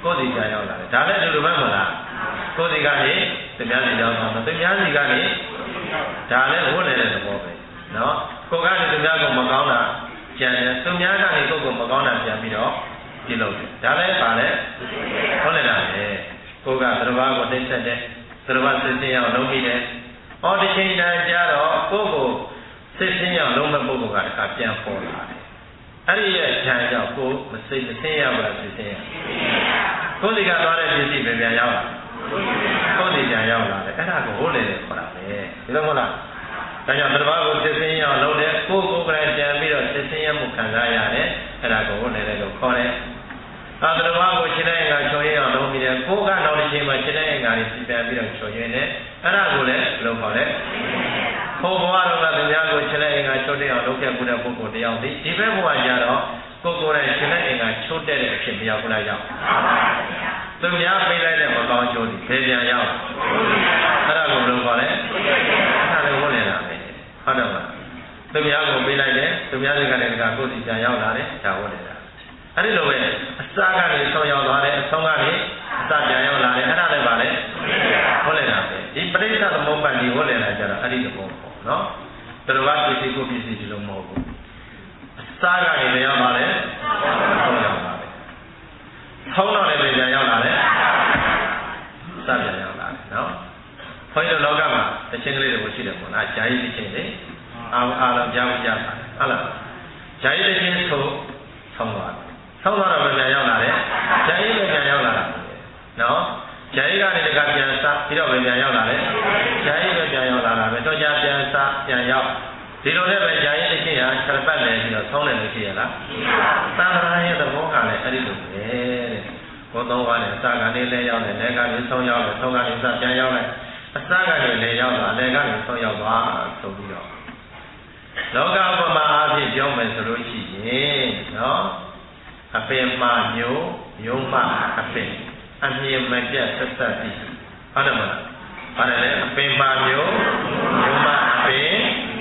Speaker 1: ကိုယ်စီကြရောက်လာတယ်ဒါလည်းဒီလိုပဲမလားကိုယ်စီကနေသူများစီရောက်သွားတယ်သူများစီကနေဒါလည်းဝတ်နေတဲ့သဘောပဲနော်ကိုယ်ကနေသူများကမကောင်းတာကြံတယ်သူများကနေကိုယ်ကမကောင်းတာပြန်ပြီးတော့ပြုလုပ်တယ်ဒါလည်းပါလေဟုတ်တယ်လားကိုယ်ကသရဘာကိုနှိမ့်ဆက်တယ်သရဘာစစ်စင်းအောင်လုပ်ပြီးတယ်ဟောဒီချိန်တိုင်းကြတော့ကိုယ့်ကိုစစ်စင်းအောင်လုပ်မဲ့ပုဂ္ဂိုလ်ကတခါပြန်ပေါ်လာတယ်အဲ့ဒီရဲ့ခြံကြောင့်ကိုယ်မစိတ်မစင်းရဘူးလားစစ်စင်းရကိုယ်ဒီကသွားတဲ့ပစ္စည်းပဲပြန်ရောက်လာကိုယ်ဒီပြန်ရောက်လာတယ်အဲ့ဒါကိုဟုတ်လေခေါ်တာပဲဒီလိုမဟုတ်လားဒါကြောင့်သရဘာကိုစစ်စင်းအောင်လုပ်တယ်ကိုယ်ကလည်းပြန်ပြီးတော့စစ်စင်းရမှုခံစားရတယ်အဲ့ဒါကိုဟုတ်လေလို့ခေါ်တယ်သရဘာကိုရှင်းတဲ့အခါချော်ရင်းအောင်လုပ်ပြီးတယ်ကိုယ်ကနောက်တစ်ချိန်မှာရှင်းတဲ့အခါကြီးပြန်ပြီးတော့ချော်ရင်းတယ်အဲ့ဒါကိုလည်းဘယ်လိုခေါ်လဲဘုံဘဝတော်ကသူများကိုရှင်းတဲ့အခါချုပ်တဲ့အောင်လုပ်ခဲ့မှုတဲ့ပုဂ္ဂိုလ်တယောက်ဒီဘက်ဘဝကျတော့ကိုယ်ကိုယ်တိုင်ရှင်းတဲ့အခါချုပ်တဲ့အဖြစ်မရောက်ဘူးလားရောက်သူများပြေးလိုက်တဲ့မကောင်းကျိုးဒီဘယ်ပြန်ရောက်အဲ့ဒါကိုဘယ်လိုခေါ်လဲအဲ့ဒါလည်းဟုတ်နေတာပဲဟုတ်တယ်မလားသူများကိုပြေးလိုက်တယ်သူများတွေကလည်းကိုယ်စီပြန်ရောက်လာတယ်ဒါဟုတ်နေတာအဲ့ဒီလိုပဲအစကနေဆုံးရောက်သွားတယ်အဆုံးကနေအစပြန်ရောက်လာတယ်အဲ့ဒါလည်းပါလေဟုတ်လေလားဒီပရိစ္ဆေသမုပ္ပါဒ်ဒီဟုတ်လေလားကျတော့အဲ့ဒီသဘောပေါ့နော်တရားပစ္စည်းကိုပစ္စည်းဒီလိုမဟုတ်ဘူးအစကနေလည်းရောက်ပါလေဆုံးရောက်ပါလေဆုံးတော့လည်းပြန်ရောက်လာတယ်အစပြန်ရောက်လာတယ်နော်ဘုန်းကြီးတို့လောကမှာတခြင်းကလေးတွေကိုရှိတယ်ပေါ့နော်ဂျာယီတခြင်းလေအားလုံးကြားကြပါတယ်ဟုတ်လားဂျာယီတခြင်းဆိုဆုံးသွားတယ်ဆုံးသွားတော့ပြန်ရောက်လာတယ်ဂျာယီလည်းပြန်ရောက်လာတာနော်ဂျာယီကနေတကပြန်စားပြီးတော့ပြန်ရောက်လာတယ်ဂျာယီပဲပြန်ရောက်လာတာပဲတော့ကြာပြန်စားပြန်ရောက်ဒီလိုနဲ့ပဲဂျာယီတစ်ချိန်ဟာခြေပတ်နေပြီးတော့ဆုံးတယ်လို့ရှိရလားသံဃာရဲ့သဘောကလည်းအဲ့ဒီလိုပဲတဲ့ဘုသုံးပါးနဲ့အစကနေလဲရောက်တယ်လက်ကနေဆုံးရောက်တယ်ဆုံးကနေစပြန်ရောက်တယ်အစကနေလဲရောက်တာလက်ကနေဆုံးရောက်သွားဆိုပြီးတော့လောကဥပမာအားဖြင့်ပြောမယ်ဆိုလို့ရှိရင်နော်အပင်မှမျိုးမျိုးမှအပင်အမြင်မပြတ်ဆက်ဆက်ပြီးဟုတ်တယ်မလားဟုတ်တယ်လေအပင်မှမျိုးမျိုးမှအပင်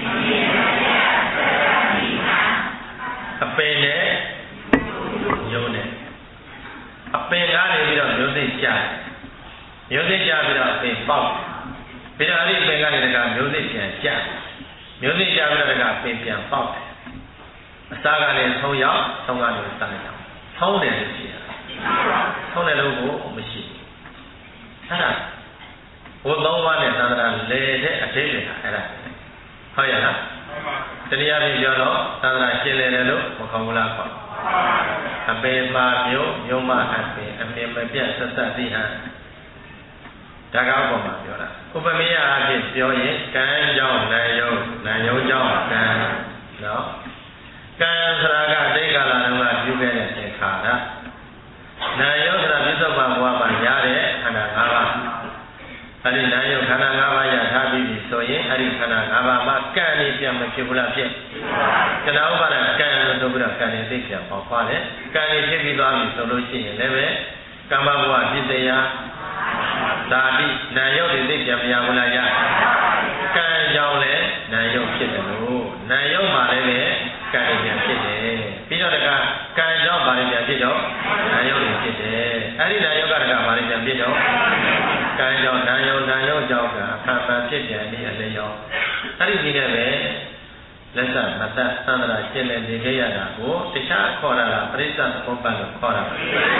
Speaker 1: အပင်နဲ့မျိုးနဲ့အပင်ကနေပြီးတော့မျိုးစိတ်ကျမျိုးစိတ်ကျပြီးတော့အပင်ပေါက်ပြီးတော့အဲ့ဒီအပင်ကနေတကမျိုးစိတ်ပြန်ကျမျိုးစိတ်ကျပြီးတော့တကပင်ပြန်ပေါက်တယ်အစားကနေဆုံးရောက်ဆုံးကနေစားရောက်ဆုံးတယ်လို့ရှိရတယ်ဆုံးတယ်လို့ကိုမရှိဘူးအဲ့ဒါဘုသုံးပါးနဲ့သံဃာလေတဲ့အသေးတွေကအဲ့ဒါဟုတ်ရလားတရားပြင်ပြောတော့သံဃာရှင်းလေတယ်လို့မခေါ်ဘူးလားခေါ်အပေပါမျိုးမျိုးမအပင်အမြင်မပြတ်ဆက်ဆက်သိဟန်ဒါကောက်ပေါ်မှာပြောတာဥပမေယအဖြစ်ပြောရင်ကံကြောင့်နာယုံကြောင့်ကံနော်ကံဆိုတာကဒိဋ္ဌာလာတုန်းကပြုခဲ့တဲ့သင်္ခါရနာယုဆိုတာပြစ္ဆုတ်ပံဘဝမှာရတဲ့ခန္ဓာ၅ပါးအဲ့ဒီနာယုခန္ဓာ၅ပါးရထားပြီးပြီဆိုရင်အဲ့ဒီခန္ဓာ၅ပါးမှာကံနေပြန်မဖြစ်ဘူးလားဖြစ်ကဏ္ဍဥပါဒကံလို့ဆိုပြီးတော့ကံနေသိပြန်ပေါ်သွားတယ်ကံနေဖြစ်ပြီးသွားပြီဆိုလို့ရှိရင်လည်းပဲကမ္မဘဝပြစ္ဆေယဓာတိနာယုတွေသိပြန်မရဘူးလားရကံကြောင့်လည်းနာယုဖြစ်တယ်လို့နာယုမှာလည်းပဲကံပြန်ဖြစ်တယ်ပြီးတော့တကကံကြောင့်ဘာတွေပြန်ဖြစ်တော့နာယုတွေဖြစ်တယ်အဲ့ဒီနာယုကတကဘာတွေပြန်ဖြစ်တော့ကံကြောင့်နာယုကြောင့်ကအခါမှဖြစ်ပြန်ပြီးအလျော်အဲ့ဒီကြီးနဲ့ပဲလက်စမတ္တသံဃာရှင်းလင်းနေခဲ့ရတာကိုတခြားခေါ်တာလားပရိစ္ဆေသမုပ္ပါဒ်လို့ခေါ်တာပါ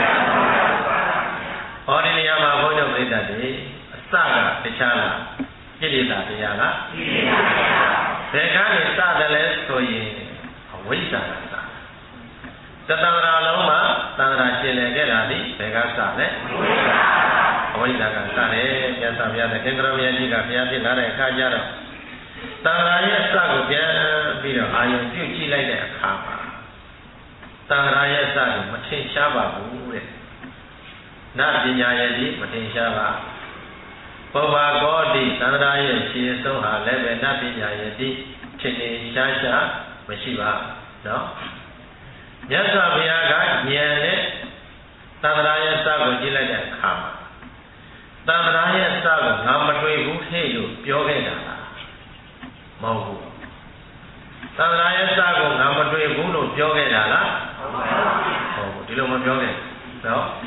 Speaker 1: ဟောဒီနေရာမှာဘုန်းကြီးပြိဿတွေအစကတခြားလားကိလေသာတရားလားဘယ်ကနေစတယ်လဲဆိုရင်အဝိဇ္ဇာကစတသံဃာလုံးမှာသံဃာရှင်းလင်းခဲ့တာဒီဘယ်ကစလဲအဝိဇ္ဇာကစတယ်မြတ်စွာဘုရားသခင်ကရောမြတ်ကြီးကဘုရားဖြစ်လာတဲ့အခါကျတော့သံဃာရဲ့အစကိုပြန်ပြီးတော့အာယုံပြုတ်ကြည့်လိုက်တဲ့အခါမှာသံဃာရဲ့အစကိုမထင်ရှားပါဘူးတဲ့နပညာရဲ့ဒီမထင်ရှားပါဘောဘာဂောတိသံဃာရဲ့ခြေဆုံးဟာလည်းပဲနပညာရဲ့ဒီထင်ထင်ရှားရှားမရှိပါနော်မြတ်စွာဘုရားကဉာဏ်နဲ့သံဃာရဲ့အစကိုကြည့်လိုက်တဲ့အခါမှာသံဃာရဲ့အစကိုငါမတွေ့ဘူးဟဲ့လို့ပြောခဲ့တာလားမဟုတ်ဘူးသံဃာရဲ့အစကိုငါမတွေ့ဘူးလို့ပြောခဲ့တာလားဟုတ်ဘူးဒီလိုမပြောခဲ့နော်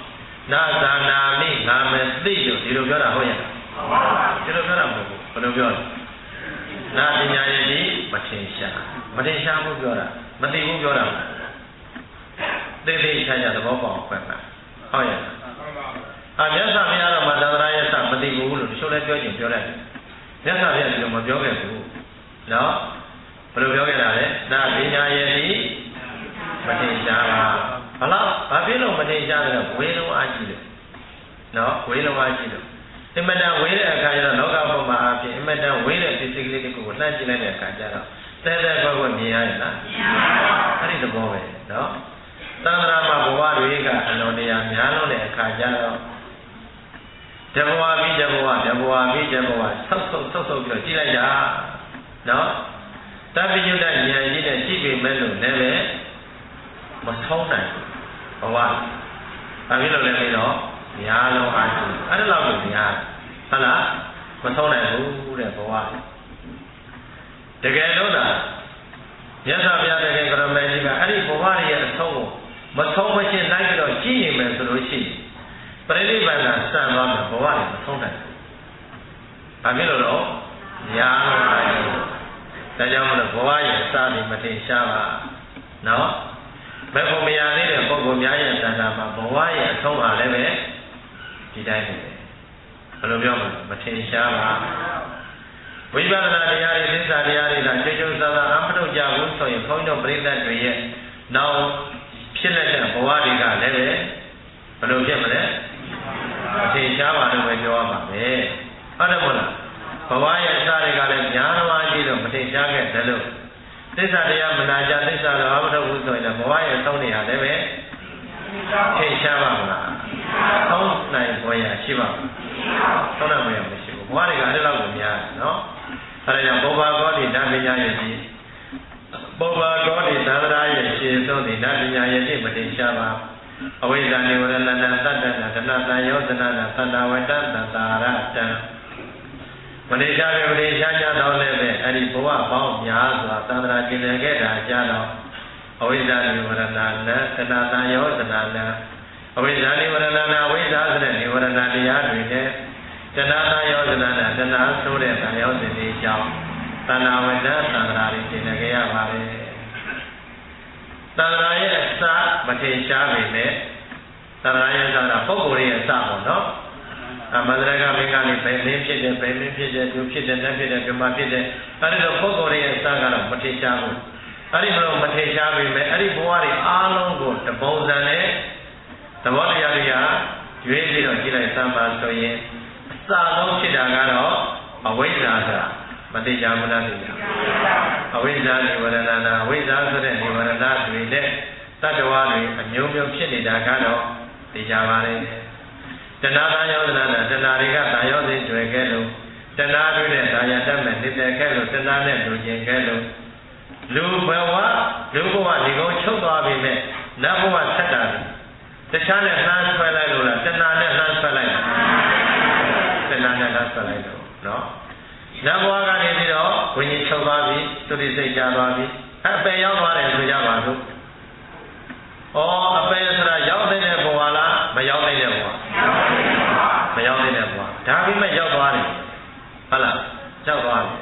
Speaker 1: နာသာနာမိငါမသိလို့ဒီလိုပြောတာဟုတ်ရဲ့ဒီလိုပြောတာမဟုတ်ဘူးဘယ်လိုပြောလဲနာပညာရည်ဒီမထင်ရှားဘူးပြောတာမသိဘူးပြောတာသိသိချာချာသဘောပေါက်ဖွင့်ပါဟုတ်ရဲ့မြတ်စွာဘုရားတော်မှာသံဃာရဲ့စမသိဘူးလို့တချို့လည်းပြောချင်ပြောလိုက်မြတ်စွာဘုရားဒီလိုမပြောခဲ့ဘူးနော်ဘယ်လိုပြောခဲ့တာလဲနာပညာရည်ဒီမထင်ရှားပါဘာလို့ဘာဖြစ်လို့မထင်ရှားလဲဝေလုံးအားကြီးတယ်နော်ဝေလုံးအားကြီးတယ်အင်မတန်ဝေးတဲ့အခါကျတော့လောကဘုံမှာအဖြစ်အင်မတန်ဝေးတဲ့ပစ္စည်းကလေးတစ်ခုကိုလှမ်းကြည့်လိုက်တဲ့အခါကျတော့တဲတဲကွက်ကွက်မြင်ရရဲ့လားမြင်ပါဘူးအဲ့ဒီသဘောပဲနော်သံဃာမှာဘဝတွေကအလွန်တရာများလို့တဲ့အခါကျတော့တဘဝပြီးတဘဝတဘဝပြီးတဘဝဆောက်ပြီးကြည့်လိုက်တာနော်တပိယုတ္တဉာဏ်ကြီးနဲ့ကြည့်ပေမဲ့လို့လည်းပဲမထောင်းနိုင်ဘဝဘာဖြစ်လို့လဲပြီးတော့များလုံးအားကြီးအဲ့ဒါလောက်ကိုများဟုတ်လားမဆုံးနိုင်ဘူးတဲ့ဘဝတကယ်လို့လားမြတ်စွာဘုရားတကယ်ကရမေကြီးကအဲ့ဒီဘဝရဲ့အဆုံးကိုမဆုံးမချင်းလိုက်ပြီးတော့ကြည့်နေမယ်ဆိုလို့ရှိရင်ပရိနိဗ္ဗာန်ကစံသွားမယ်ဘဝနဲ့မဆုံးနိုင်ဘူးဘာဖြစ်လို့တော့များလုံးအားကြီးဒါကြောင့်မလို့ဘဝရဲ့အစပြီးမထင်ရှားပါနော်ဘယ်ပုံမရသေးတဲ့ပုဂ္ဂိုလ်များရဲ့သဏ္ဍာန်မှာဘဝရဲ့အဆုံးဟာလည်းပဲဒီတိုင်းပဲဘယ်လိုပြောမလဲမထင်ရှားပါဝိပဿနာတရားတွေသစ္စာတရားတွေကကျွတ်ကျွတ်စားစားအမထုတ်ကြဘူးဆိုရင်ဘုန်းတော်ပရိသတ်တွေရဲ့နောက်ဖြစ်လက်တဲ့ဘဝတွေကလည်းပဲဘယ်လိုဖြစ်မလဲမထင်ရှားပါလို့ပဲပြောရမှာပဲဟုတ်တယ်မို့လားဘဝရဲ့အစတွေကလည်းညာတော်ကြီးလို့မထင်ရှားခဲ့တယ်လို့သစ္စာတရားမနာကြသစ္စာတော်အမထုတ်ဘူးဆိုရင်ဘဝရဲ့အဆုံးတွေဟာလည်းပဲထင်ရှားပါမလားသုံးနိုင်ပေါ်ရရှိပါဘူးသုံးနိုင်ပေါ်ရမရှိဘူးဘဝတွေကအဲ့လောက်ကိုများနော်အဲ့ဒါကြောင့်ဘောဘာကောတိဓာပညာရဲ့ကြီးဘောဘာကောတိသံဃာရဲ့ရှင်းဆုံးဒီဓာပညာရဲ့ကြီးမတင်ရှားပါအဝိဇ္ဇာနိဝရဏတတ္တနာဒနတံယောသနာသတ္တဝတ္တသတ္တာရတံမတိရှားပဲမတိရှားကြတော့လည်းပဲအဲ့ဒီဘဝပေါင်းများစွာသံဃာကျင်လည်ခဲ့တာကြတော့အဝိဇ္ဇာနိဝရဏနတနာတံယောသနာနံအဝိဇ္ဇာနိဝရဏနာအဝိဇ္ဇာဆိုတဲ့နိဝရဏတရားတွေနဲ့တဏှာတယောဇနာနဲ့တဏှာဆိုတဲ့တန်ရောစဉ်တွေကြောင့်တဏှာဝတ္တသံဃာတွေကျင်လည်ခဲ့ရပါတယ်သံဃာရဲ့အစမထင်ရှားပေမဲ့သံဃာရဲ့ဆိုတာပုဂ္ဂိုလ်ရဲ့အစပေါ့နော်မန္တရကမင်းကနေဘယ်နည်းဖြစ်တယ်ဘယ်နည်းဖြစ်တယ်သူဖြစ်တယ်လက်ဖြစ်တယ်ပြမဖြစ်တယ်အဲဒီလိုပုဂ္ဂိုလ်ရဲ့အစကတော့မထင်ရှားဘူးအဲဒီလိုမထင်ရှားပေမဲ့အဲဒီဘဝတွေအားလုံးကိုတပုံစံနဲ့သဘောတရားတွေကရွေးပြီးတော့ကြည့်လိုက်သမ်းပါဆိုရင်အစလုံးဖြစ်တာကတော့အဝိဇ္ဇာဆိုတာမသိကြဘူးလားသိကြအဝိဇ္ဇာနိဝရဏနာအဝိဇ္ဇာဆိုတဲ့နိဝရဏတွေနဲ့တတ္တဝါတွေအမျိုးမျိုးဖြစ်နေတာကတော့သိကြပါလေတဏှာတယောသနာတဏှာတွေကတာယောသိကျွယ်ခဲ့လို့တဏှာတွေနဲ့ဒါရတတ်မဲ့နေတဲ့ခဲ့လို့တဏှာနဲ့လူကျင်ခဲ့လို့လူဘဝဒီကုန်းချုပ်သွားပြီမဲ့နတ်ဘဝဆက်တာတခြားနဲ့နှမ်းဆွဲလိုက်လို့လားတဏှာနဲ့နှမ်းဆွဲလိုက်တဏှာနဲ့နှမ်းဆွဲလိုက်လို့နော်နတ်ဘဝကနေပြီးတော့ဝိညာဉ်ချုပ်သွားပြီသုတိစိတ်ချသွားပြီအပယ်ရောက်သွားတယ်ဆိုကြပါစို့အပယ်ဆိုတာရောက်တဲ့ဘဝလားမရောက်တဲ့ဘဝမရောက်တဲ့ဘဝဒါပေမဲ့ရောက်သွားတယ်ဟုတ်လားရောက်သွားတယ်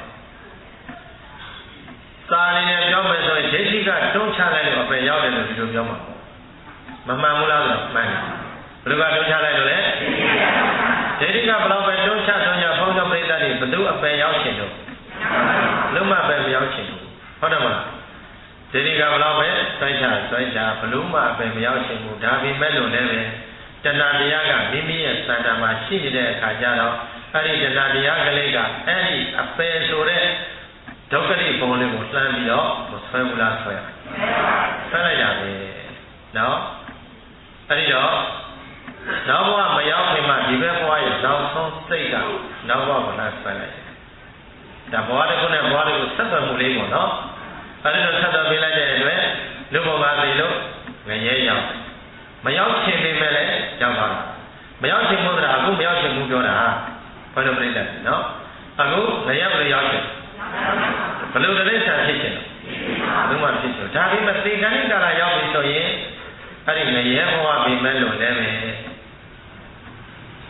Speaker 1: စာရင်းနဲ့ပြောမယ်ဆိုရင်ဒိဋ္ဌိကတွန်းချလိုက်လို့အပယ်ရောက်တယ်လို့ဒီလိုပြောမှာမမှန်ဘူးလားဆိုတော့မှန်တယ်ဘယ်လိုကတွန်းချလိုက်လို့လဲဒိဋ္ဌိကဘယ်လောက်ပဲတွန်းချဆိုကြဘုန်းတော်ပရိသတ်တွေဘယ်သူအပယ်ရောက်ချင်တော့လုံးမပဲမရောက်ချင်ဘူးဟုတ်တယ်မလားဒိဋ္ဌိကဘယ်လောက်ပဲစိုက်ချဘယ်လို့မှအပယ်မရောက်ချင်ဘူးဒါပေမဲ့လို့လည်းပဲတဏှာတရားကမိမိရဲ့စံတမှာရှိနေတဲ့အခါကျတော့အဲ့ဒီတဏှာတရားကလေးကအဲ့ဒီအပယ်ဆိုတဲ့ဒုက္ခတိဘုံလေးကိုလှမ်းပြီးတော့မဆွဲဘူးလားဆွဲလိုက်တာပဲနော်အဲ့ဒီတော့နောက်ဘဝမရောက်ခင်မှာဒီဘက်ဘဝရဲ့နောက်ဆုံးစိတ်ကနောက်ဘဝကိုလည်းဆွဲလိုက်ဒါဘဝတစ်ခုနဲ့ဘဝတစ်ခုဆက်သွယ်မှုလေးပေါ့နော်အဲ့ဒီတော့ဆက်သွယ်ပေးလိုက်တဲ့အတွက်လူဘဝသိလို့ငရဲရောက်မရောက်ချင်ပေမဲ့လည်းရောက်သွားတာမရောက်ချင်ဘူးဆိုတာအခုမရောက်ချင်ဘူးပြောတာဘယ်လိုပြိတ္တနော်အခုငရဲဘယ်လိုရောက်ချင်ဘယ်လိုတိရစ္ဆာန်ဖြစ်ချင်လဲဘယ်လိုမှဖြစ်ချင်ဒါပေမဲ့သေကံကာလရောက်ပြီဆိုရင်အဲ့ဒီငရဲဘဝပြင်မဲ့လို့လည်းပဲ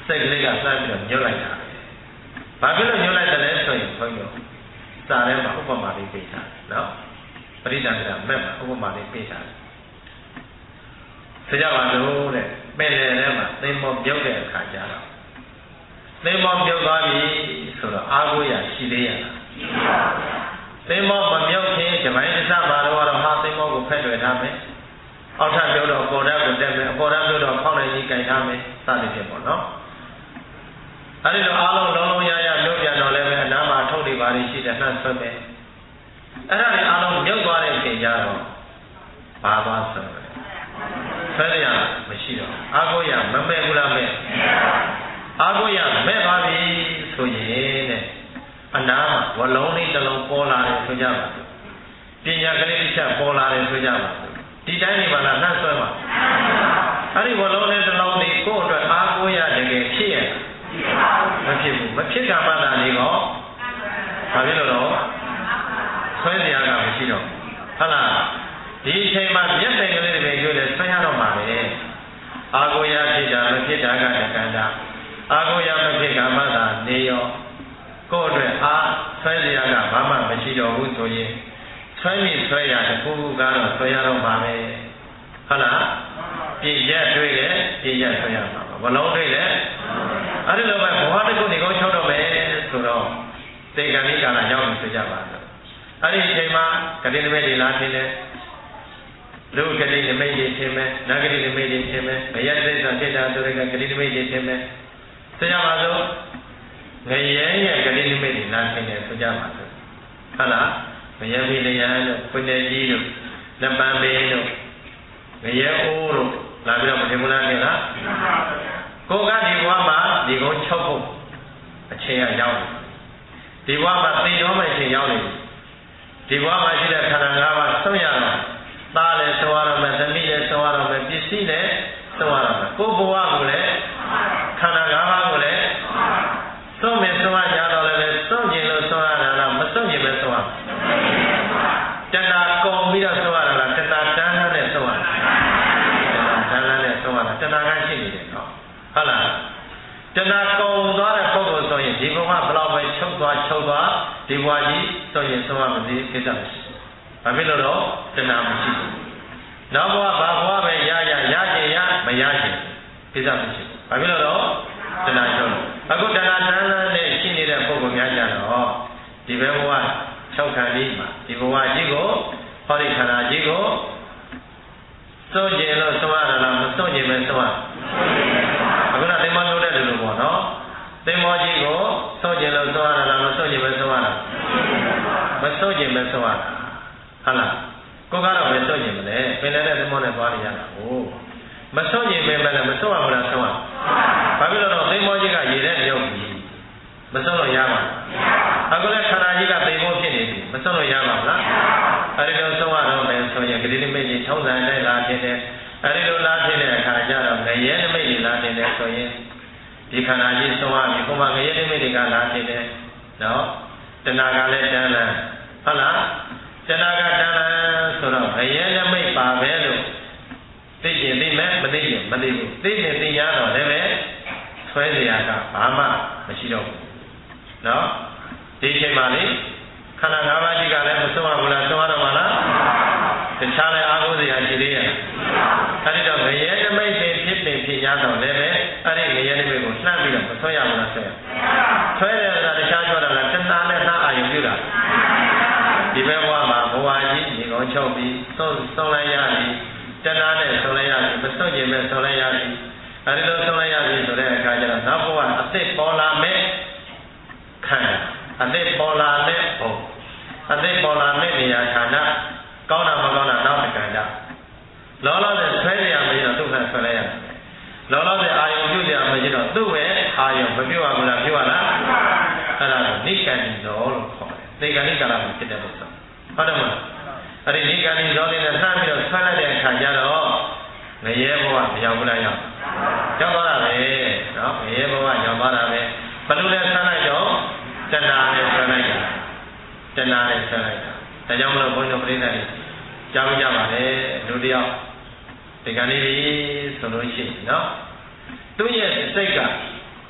Speaker 1: စိတ်ကလေးကစပြီးတော့ညှို့လိုက်တာဘာဖြစ်လို့ညှို့လိုက်တယ်လဲဆိုရင်ဘုန်းကြီးစာထဲမှာဥပမာလေးပေးထားတယ်နော်ပရိသတ်ကမဲ့မှာဥပမာလေးပေးထားတယ်ဆိုကြပါလို့တဲ့ပင်လယ်ထဲမှာသိမ်းမောပြုတ်တဲ့အခါကျတော့သိမ်းမောပြုတ်သွားပြီဆိုတော့အားကိုးရရှိသေးရလားသိမ်းမောမမြုပ်ခင်ဒီပိုင်းတစ်စပါတော့ဟာသိမ်းမောကိုဖက်တွေ့ထားမယ်အောက်ထပ်ပြုတ်တော့ပေါ်ဓာတ်ကိုတက်မယ်အပေါ်ဓာတ်ပြုတ်တော့ဖောက်နိုင်ကြီးကြိုင်ထားမယ်စသဖြင့်ပေါ့နော်အဲဒီလိုအားလုံးလုံးလုံးရရမြုပ်ပြန်တော့လည်းပဲအနားမှာထုတ်နေပါလိမ့်ရှိတယ်နှံ့ဆွဲမယ်အဲ့ဒါတွေအားလုံးမြုပ်သွားတဲ့အချိန်ကျတော့ဘာသွားဆွဲလဲဆွဲရမရှိတော့အားကိုးရမမဲ့ဘူးလားမဲ့အားကိုးရမဲ့သွားပြီဆိုရင်တဲ့အနားမှာဝလုံးလေးတစ်လုံးပေါ်လာတယ်ဆိုကြပါပညာကလေးတစ်ချက်ပေါ်လာတယ်ဆိုကြပါဒီတိုင်းနေပါလားနှံ့ဆွဲပါအဲ့ဒီဝလုံးလေးတစ်လုံးလေးကိုယ့်အတွက်အားကိုးရတကယ်ဖြစ်ရမဖြစ်ဘူးမဖြစ်တာမှသာလေကောဘာဖြစ်လို့တော့ဆွဲစရာကမရှိတော့ဟုတ်လားဒီအချိန်မှာမျက်စိကလေးတွေကျွေးလဲဆွဲရတော့မှာပဲအာကိုရဖြစ်တာမဖြစ်တာကတက္ကန္တာအာကိုရမဖြစ်တာမှသာနေရောကိုယ့်အတွက်အားဆွဲစရာကဘာမှမရှိတော့ဘူးဆိုရင်ဆွဲမိဆွဲရတစ်ခုခုကတော့ဆွဲရတော့မှာပဲဟုတ်လားပြည့်ရက်တွေ့တယ်ပြည့်ရက်ဆွဲရမှာဘလုံးတွေ့တယ်အဲ့ဒီလိုပဲဘဝတစ်ခုနေကောင်းချုပ်တော့မယ်ဆိုတော့သေကံဒီကာလရောက်ပြီဆိုကြပါတော့အဲ့ဒီအချိန်မှာကတိနမိတ်တွေလာခြင်းလဲလူကတိနမိတ်တွေခြင်းပဲနဂတိနမိတ်တွေခြင်းပဲဘယတိသစ္စာဆိုတဲ့ကတိနမိတ်တွေခြင်းပဲဆိုကြပါစို့ငရဲရဲ့ကတိနမိတ်တွေလာခြင်းလဲဆိုကြပါစို့ဟုတ်လားငရဲပိလျံတို့ခွင့်တဲ့ကြီးတို့လက်ပံပင်တို့ငရဲအိုးတို့လာပြီးတော့မထင်ဘူးလားခင်ဗျာကိုကဒီဘဝမှာဒီကုန်းချုပ်ဖို့အချိန်ရရောက်တယ်ဒီဘဝမှာသိတော်မဲ့အချိန်ရောက်နေပြီဒီဘဝမှာရှိတဲ့ခန္ဓာ၅ပါးဆုံးရတော့သားလည်းဆုံးရတော့မယ်သမီးလည်းဆုံးရတော့မယ်ပစ္စည်းလည်းဆုံးရတော့မယ်ကိုယ်ဘဝကိုလည်းခန္ဓာ၅ပါးကိုလည်းဆုံးမယ်ဆုံးရကြတော့လည်းပဲဆုံးကျင်လို့ဆုံးရတာလားမဆုံးကျင်ပဲဆုံးရတဏှာကုန်ပြီးတော့ဆုံးရတာလားတဏှာတန်းနဲ့ဆုံးရတာတန်းနဲ့ဆုံးရတာတဏှာကရှိနေတယ်နော်ဟုတ်လားတဏှာကုန်သွားတဲ့ပုဂ္ဂိုလ်ဆိုရင်ဒီဘဝဘလောက်ပဲချုပ်သွားဒီဘဝကြီးဆိုရင်ဆုံးရမသိကိစ္စမရှိဘူး။ဘာဖြစ်လို့တော့တဏှာမရှိဘူး။နောက်ဘဝဘာဘဝပဲရချင်မရချင်ကိစ္စမရှိဘူး။ဘာဖြစ်လို့တော့တဏှာချုပ်လို့အခုတဏှာတန်းနဲ့ရှိနေတဲ့ပုဂ္ဂိုလ်များကြတော့ဒီဘဝ6ခန္ဓာမှာဒီဘဝကြီးကိုဟောဒီခန္ဓာကြီးကိုစိုးကျင်လို့ဆုံးရတာလားမစိုးကျင်ပဲဆုံးရအခုတော့သိမောလို့တဲ့လူလိုပေါ့နော်သိမောကြီးကိုစိုးကျင်လို့ဆုံးရတာလားမစိုးကျင်ပဲဆုံးရတာမစိုးကျင်ပဲဆုံးရတာဟုတ်လားကိုကတော့ပဲစိုးကျင်မလဲပင်တဲ့သိမောနဲ့သွားနေရတာကိုမစိုးကျင်ပဲမစိုးရဘူးလားဆုံးရဘာဖြစ်လို့တော့သိမောကြီးကရေထဲမြုပ်ပြီးမစိုးလို့ရပါအခုလည်းခန္ဓာကြီးကသိမောဖြစ်နေပြီမစိုးလို့ရပါမလားအဲဒီလိုဆုံးရတော့မယ်ဆိုရင်ဂတိနိမိတ်ကြီးထုံးစံနဲ့လာခြင်းနဲ့အဲဒီလိုလာခြင်းတဲ့အခါကျတော့ငရဲနိမိတ်ကြီးလာခြင်းနဲ့ဆိုရင်ဒီခန္ဓာကြီးဆုံးရပြီကိုမှငရဲနိမိတ်တွေကလာခြင်းနဲ့နော်တဏှာကလည်းတန်းလန်းဟုတ်လားတဏှာကတန်းလန်းဆိုတော့ငရဲနိမိတ်ပါပဲလို့သိကျင်သိမယ်မသိကျင်မသိဘူးသိကျင်သိရတော့လည်းပဲဆွဲเสียကဘာမှမရှိတော့ဘူးနော်ဒီအချိန်မှာလေခန္ဓာ၅ပါးကြီးကလည်းမဆုံးရဘူးလားဆုံးရတော့မလားတခြားလည်းအာဟုဇရာရှိသေးရဲ့အဲဒီတော့ငရဲနိမိတ်ဖြစ်ရတော့လည်းပဲအဲ့ဒီငရဲနိမိတ်ကိုနှမ်းပြီးတော့မဆွဲရဘူးလားဆွဲတယ်ဆိုတာတခြားပြောတာလားတဏှာနဲ့နှာအာယုပြုတာဒီဘက်ဘဝမှာဘဝကြီးညီကောင်းချုပ်ပြီးဆုံးလိုက်ရပြီတဏှာနဲ့ဆုံးလိုက်ရပြီမဆုံးကျင်မဲ့ဆုံးလိုက်ရပြီအဲဒီလိုဆုံးလိုက်ရပြီဆိုတဲ့အခါကျတော့နောက်ဘဝအသစ်ပေါ်လာမဲ့ခန္ဓာအသစ်ပေါ်လာမဲ့ဘုံအသစ်ပေါ်လာမဲ့နေရာဌာနကောင်းတာမကောင်းတာနောက်တစ်ခါကျလောလောဆယ်ဆွဲရမရတော့သူ့ခံဆွဲလိုက်ရတယ်လောလောဆယ်အာယုံပြုကြမရှိတော့သူ့ရဲ့အာယုံမပြုတ်ရဘူးလားပြုတ်ရလားအဲ့ဒါကိုနိကံဇောလို့ခေါ်တယ်သေကံနိကာလမှာဖြစ်တဲ့လို့ဆိုဟုတ်တယ်မလားအဲ့ဒီနိကံဇောလေးနဲ့နှမ်းပြီးတော့ဆွဲလိုက်တဲ့အခါကျတော့ငရဲဘဝမရောက်ဘူးလားရောက်သွားတာပဲနော်ငရဲဘဝရောက်သွားတာပဲဘယ်လိုလဲဆွဲလိုက်တော့တဏှာနဲ့ဆွဲလိုက်တာတဏှာနဲ့ဆွဲလိုက်တာဒါကြောင့်မလို့ဘုန်းကြီးတို့ပြိဿတွေကြားကြပါလေလူတယောက်ဒီကနေ့ဆိုလို့ရှိရင်နော်သူရဲ့စိတ်က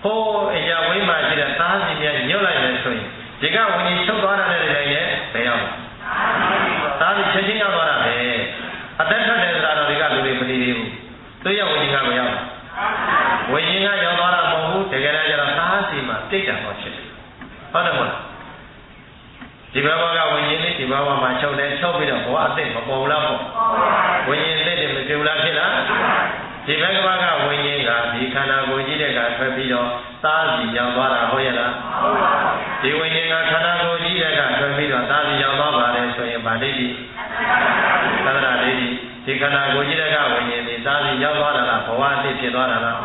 Speaker 1: hô giờ quý mà chỉ là ta gì nha nhớ lại này rồi chỉ có một những số đó là này nhé phải không ta thì chơi nhau đó là về ở đây thật ra là đi cả lối đi đi tôi yêu người nghe phải không người nghe nhau đó là mong muốn thế cái này là ta gì mà tiếc chẳng có chuyện phải không chỉ bảo cái người nghe chỉ bảo mà châu này châu bây giờ có ăn tiền mà bao lâu người nghe này thì mình kêu là thế nào chỉ bảo cái người nghe là đi khán giả người chỉ để cái phải bây giờ ta gì nhau đó là thôi là chỉ người nghe là khán giả người chỉ để cái phải bây giờ ta gì nhau đó là để xoay bàn đi đi ta là đi đi chỉ khán giả người chỉ để cái người nghe thì ta gì nhau đó là bảo ăn thì chuyện đó là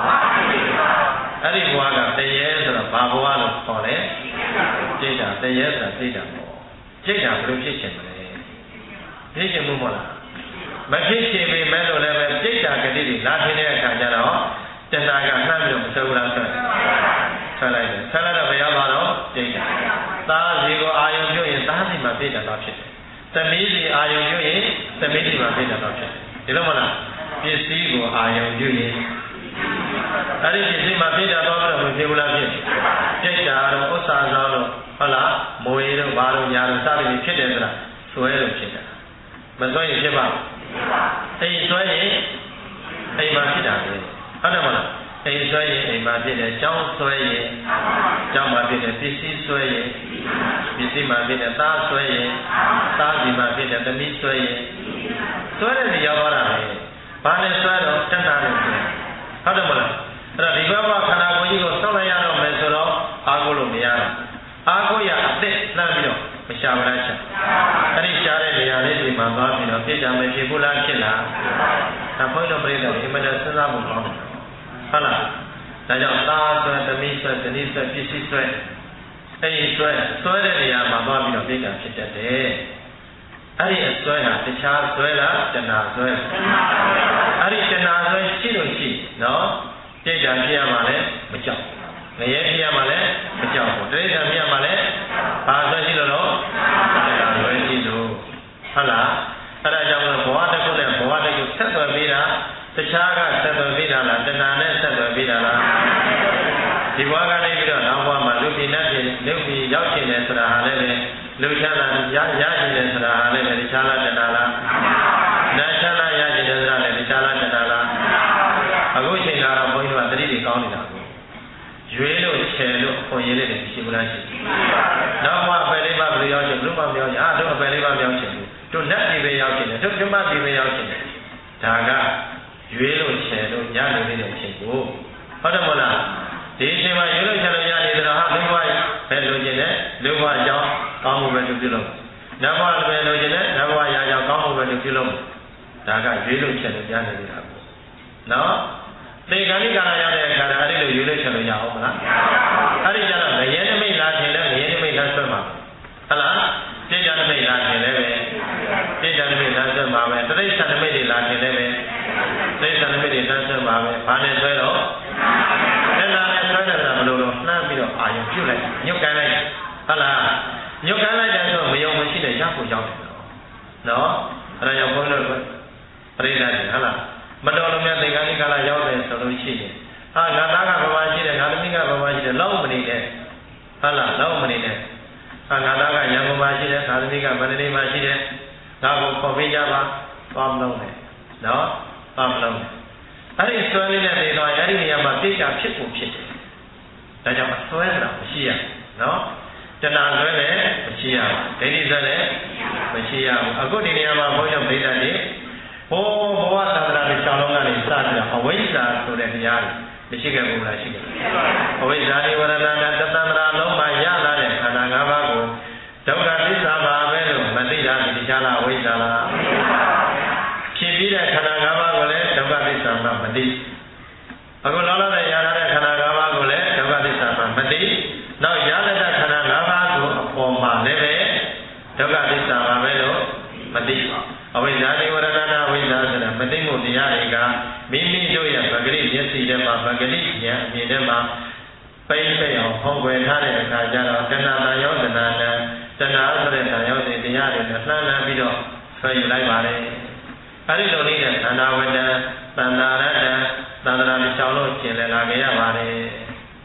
Speaker 1: ở đây bảo cái thế giới là bảo ăn là có đấy chỉ là thế giới là chỉ là chỉ là不必钱的，必钱不么啦？没必钱没买到来没，只价个的，那天呢看见了，真那个看不懂，收不了钱，出来的，出来的不要拿了，只价。但如果阿用就业，但是嘛非常老实，在每日阿用就业，在每日嘛非常老实，知道么啦？必须个阿用就业，而且必须嘛非常老实，没收不了钱，只价了，不上涨了。好啦，莫言了，话了，伢了，啥的ဖြစ်တယ်ဆိုတာစွဲလို့ဖြစ်တာမစွဲရင်ဖြစ်ပါအိမ်စွဲရင်အိမ်မှာဖြစ်တာလေဟုတ်တယ်မလားအိမ်စွဲရင်အိမ်မှာဖြစ်တယ်ကျောင်းစွဲရင်ကျောင်းမှာဖြစ်တယ်ပစ္စည်းစွဲရင်ပစ္စည်းမှာဖြစ်တယ်သားစွဲရင်သားစီမှာဖြစ်တယ်သမီးစွဲရင်စွဲတဲ့နေရာသွားတာလေဘာနဲ့စွဲတော့တဏှာနဲ့စွဲဟုတ်တယ်မလားအဲ့ဒါဒီဘဝခန္ဓာကိုယ်ကြီးကိုစောင့်လိုက်ရတော့မယ်ဆိုတော့အားကိုးလို့မရဘူးအားကိုးရအသက်နှမ်းပြီးတော့မရှာမလားရှာအဲ့ဒီရှားတဲ့နေရာလေးဒီမှာသွားပြီးတော့ပြည့်ကြမယ်ဖြစ်ဖို့လားဖြစ်လားဒါဘုန်းတော်ပြိတ္တဒီမှာစဉ်းစားဖို့ကောင်းတယ်ဟုတ်လားဒါကြောင့်သားဆွဲသမီးဆွဲဇနီးဆွဲပစ္စည်းဆွဲအဲ့ဒီဆွဲတဲ့နေရာမှာသွားပြီးတော့ပြည့်ကြဖြစ်တတ်တယ်အဲ့ဒီအဆွဲဟာတခြားဆွဲလားတဏှာဆွဲအဲ့ဒီတဏှာဆွဲရှိလို့ရှိနော်ပြည့်ကြဖြစ်ရမှာလဲမကြောက်ငရဲပြရမှာလဲမကြောက်ဘူးတိရစ္ဆာန်ပြရမှာလဲဘာဆွဲရှိလို့တော့တရားဆွဲရှိလို့ဟုတ်လားအဲ့ဒါကြောင့်ဘဝတစ်ခုနဲ့ဘဝတစ်ခုဆက်သွယ်ပြီးတာတခြားကဆက်သွယ်ပြီးတာလားတဏှာနဲ့ဆက်သွယ်ပြီးတာလားဒီဘဝကနေပြီးတော့နောက်ဘဝမှာလူပြည်နဲ့လူပြည်ရောက်ရှင်တယ်ဆိုတာဟာလည်းပဲလူချမ်းသာရရှင်တယ်ဆိုတာဟာလည်းပဲတခြားလားတဏှာလားနာချမ်းသာရရှင်တယ်ဆိုတာလည်းတခြားလားတဏှာလားအခုချိန်ကတော့ဘုန်းကြီးတို့ကတတိတွေကောင်းနေတာရွေးလို့ချယ်လို့ခွန်ရည်လေးတွေရှိမလားရှိနောက်မှပယ်လေးပါဘယ်လိုရောက်ချင်ဘယ်လိုမှမရောက်ချင်တို့အပယ်လေးပါမရောက်ချင်ဘူးတို့လက်ပြည်ပဲရောက်ချင်တယ်တို့ဓမ္မပြည်ပဲရောက်ချင်တယ်ဒါကရွေးလို့ချယ်လို့ရလို့နေတဲ့အချိန်ကိုဟုတ်တယ်မလားဒီအချိန်မှာရွေးလို့ချယ်လို့ရနေတယ်ဟာလူ့ဘဝပဲလိုချင်တယ်လူ့ဘဝအကြောင်းကောင်းမှုပဲပြုလုပ်နတ်ဘဝပဲလိုချင်တယ်နတ်ဘဝရာကြောင်းကောင်းမှုပဲပြုလုပ်ဒါကရွေးလို့ချယ်လို့ရနေတာပေါ့နော်သေခဏိကာရရောက်တဲ့အခါအဲ့ဒီလိုယူလို့ချက်လို့ရအောင်မလားအဲ့ဒီကျတော့ငရဲနမိတ်လာခြင်းလဲငရဲနမိတ်လာဆွဲမှာဟုတ်လားပြည့်ကြနမိတ်လာခြင်းလဲပဲပြည့်ကြနမိတ်လာဆွဲမှာပဲတိရစ္ဆာန်နမိတ်တွေလာခြင်းလဲပဲတိရစ္ဆာန်နမိတ်တွေလာဆွဲမှာပဲဘာနဲ့ဆွဲတော့အဲ့ဒါနဲ့ဆွဲတယ်ဆိုတာဘယ်လိုတော့နှမ်းပြီးတော့အာရုံပြုတ်လိုက်ညှုတ်ကန်လိုက်ဟုတ်လားညှုတ်ကန်လိုက်တယ်ဆိုမယုံမရှိတဲ့ရောက်ကိုရောက်တယ်နော်အဲ့ဒါကြောင့်ဘုန်းတော်ပြိဿတယ်ဟုတ်လားမတော်လို့များသင်္ကန်းဒီကလာရောက်တယ်ဆိုလို့ရှိရင်ဟာငါသားကဘဝရှိတယ်ငါသမီးကဘဝရှိတယ်လောက်မနေနဲ့ဟုတ်လားလောက်မနေနဲ့ဟာငါသားကရန်ကုန်မှာရှိတယ်ငါသမီးကမန္တလေးမှာရှိတယ်ငါကိုခေါ်ပေးကြပါသွားမလို့နဲ့နော်သွားမလို့အဲ့ဒီဆွဲလေးနဲ့နေတော့အဲ့ဒီနေရာမှာပြည့်ချဖြစ်ဖို့ဖြစ်တယ်ဒါကြောင့်ဆွဲတာမရှိရနော်တဏှာဆွဲလည်းမရှိရဘူးဒိဋ္ဌိဆွဲလည်းမရှိရဘူးအခုဒီနေရာမှာဘုန်းကြီးဗိဓာတိဘဝသံဃာတွေရှောင်းလုံးကနေစပြီးတော့အဝိဇ္ဇာဆိုတဲ့တရားတွေမရှိခဲ့ဘူးလားရှိခဲ့အဝိဇ္ဇာနိဝရဏနဲ့တသံဃာလုံးမှာရလာတဲ့ခန္ဓာ၅ပါးကိုဒုက္ခသစ္စာပါပဲလို့မသိတာဒီချာလားအဝိဇ္ဇာလားဖြစ်ပြီးတဲ့ခန္ဓာ၅ပါးကိုလည်းဒုက္ခသစ္စာမှမသိအခုလောလောဆယ်ရလာတဲ့ခန္ဓာ၅ပါးကိုလည်းဒုက္ခသစ္စာမှမသိနောက်ရလာတဲ့ခန္ဓာ၅ပါးကိုအပေါ်မှာလည်းပဲဒုက္ခသစ္စာပါပဲလို့မသိအဝိဇ္ဇာနိဝရဏနာဝိဇ္ဇာဆိုတာမသိမှုတရားတွေကမိမိတို့ရဲ့ဗဂရိမျက်စိထဲမှာဗဂရိဉာဏ်အမြင်ထဲမှာပိတ်ပိတ်အောင်ဖုံးကွယ်ထားတဲ့အခါကျတော့တဏှာတန်ရောတဏှာတန်ဆိုတဲ့တန်ရောတဲ့တရားတွေနဲ့လှမ်းလှမ်းပြီးတော့ဆွဲယူလိုက်ပါလေအဲဒီလိုလေးနဲ့သန္တာဝတ္တသန္တာရတ္တသန္တာရရှောင်းလို့ကျင်လည်လာကြရပါလေ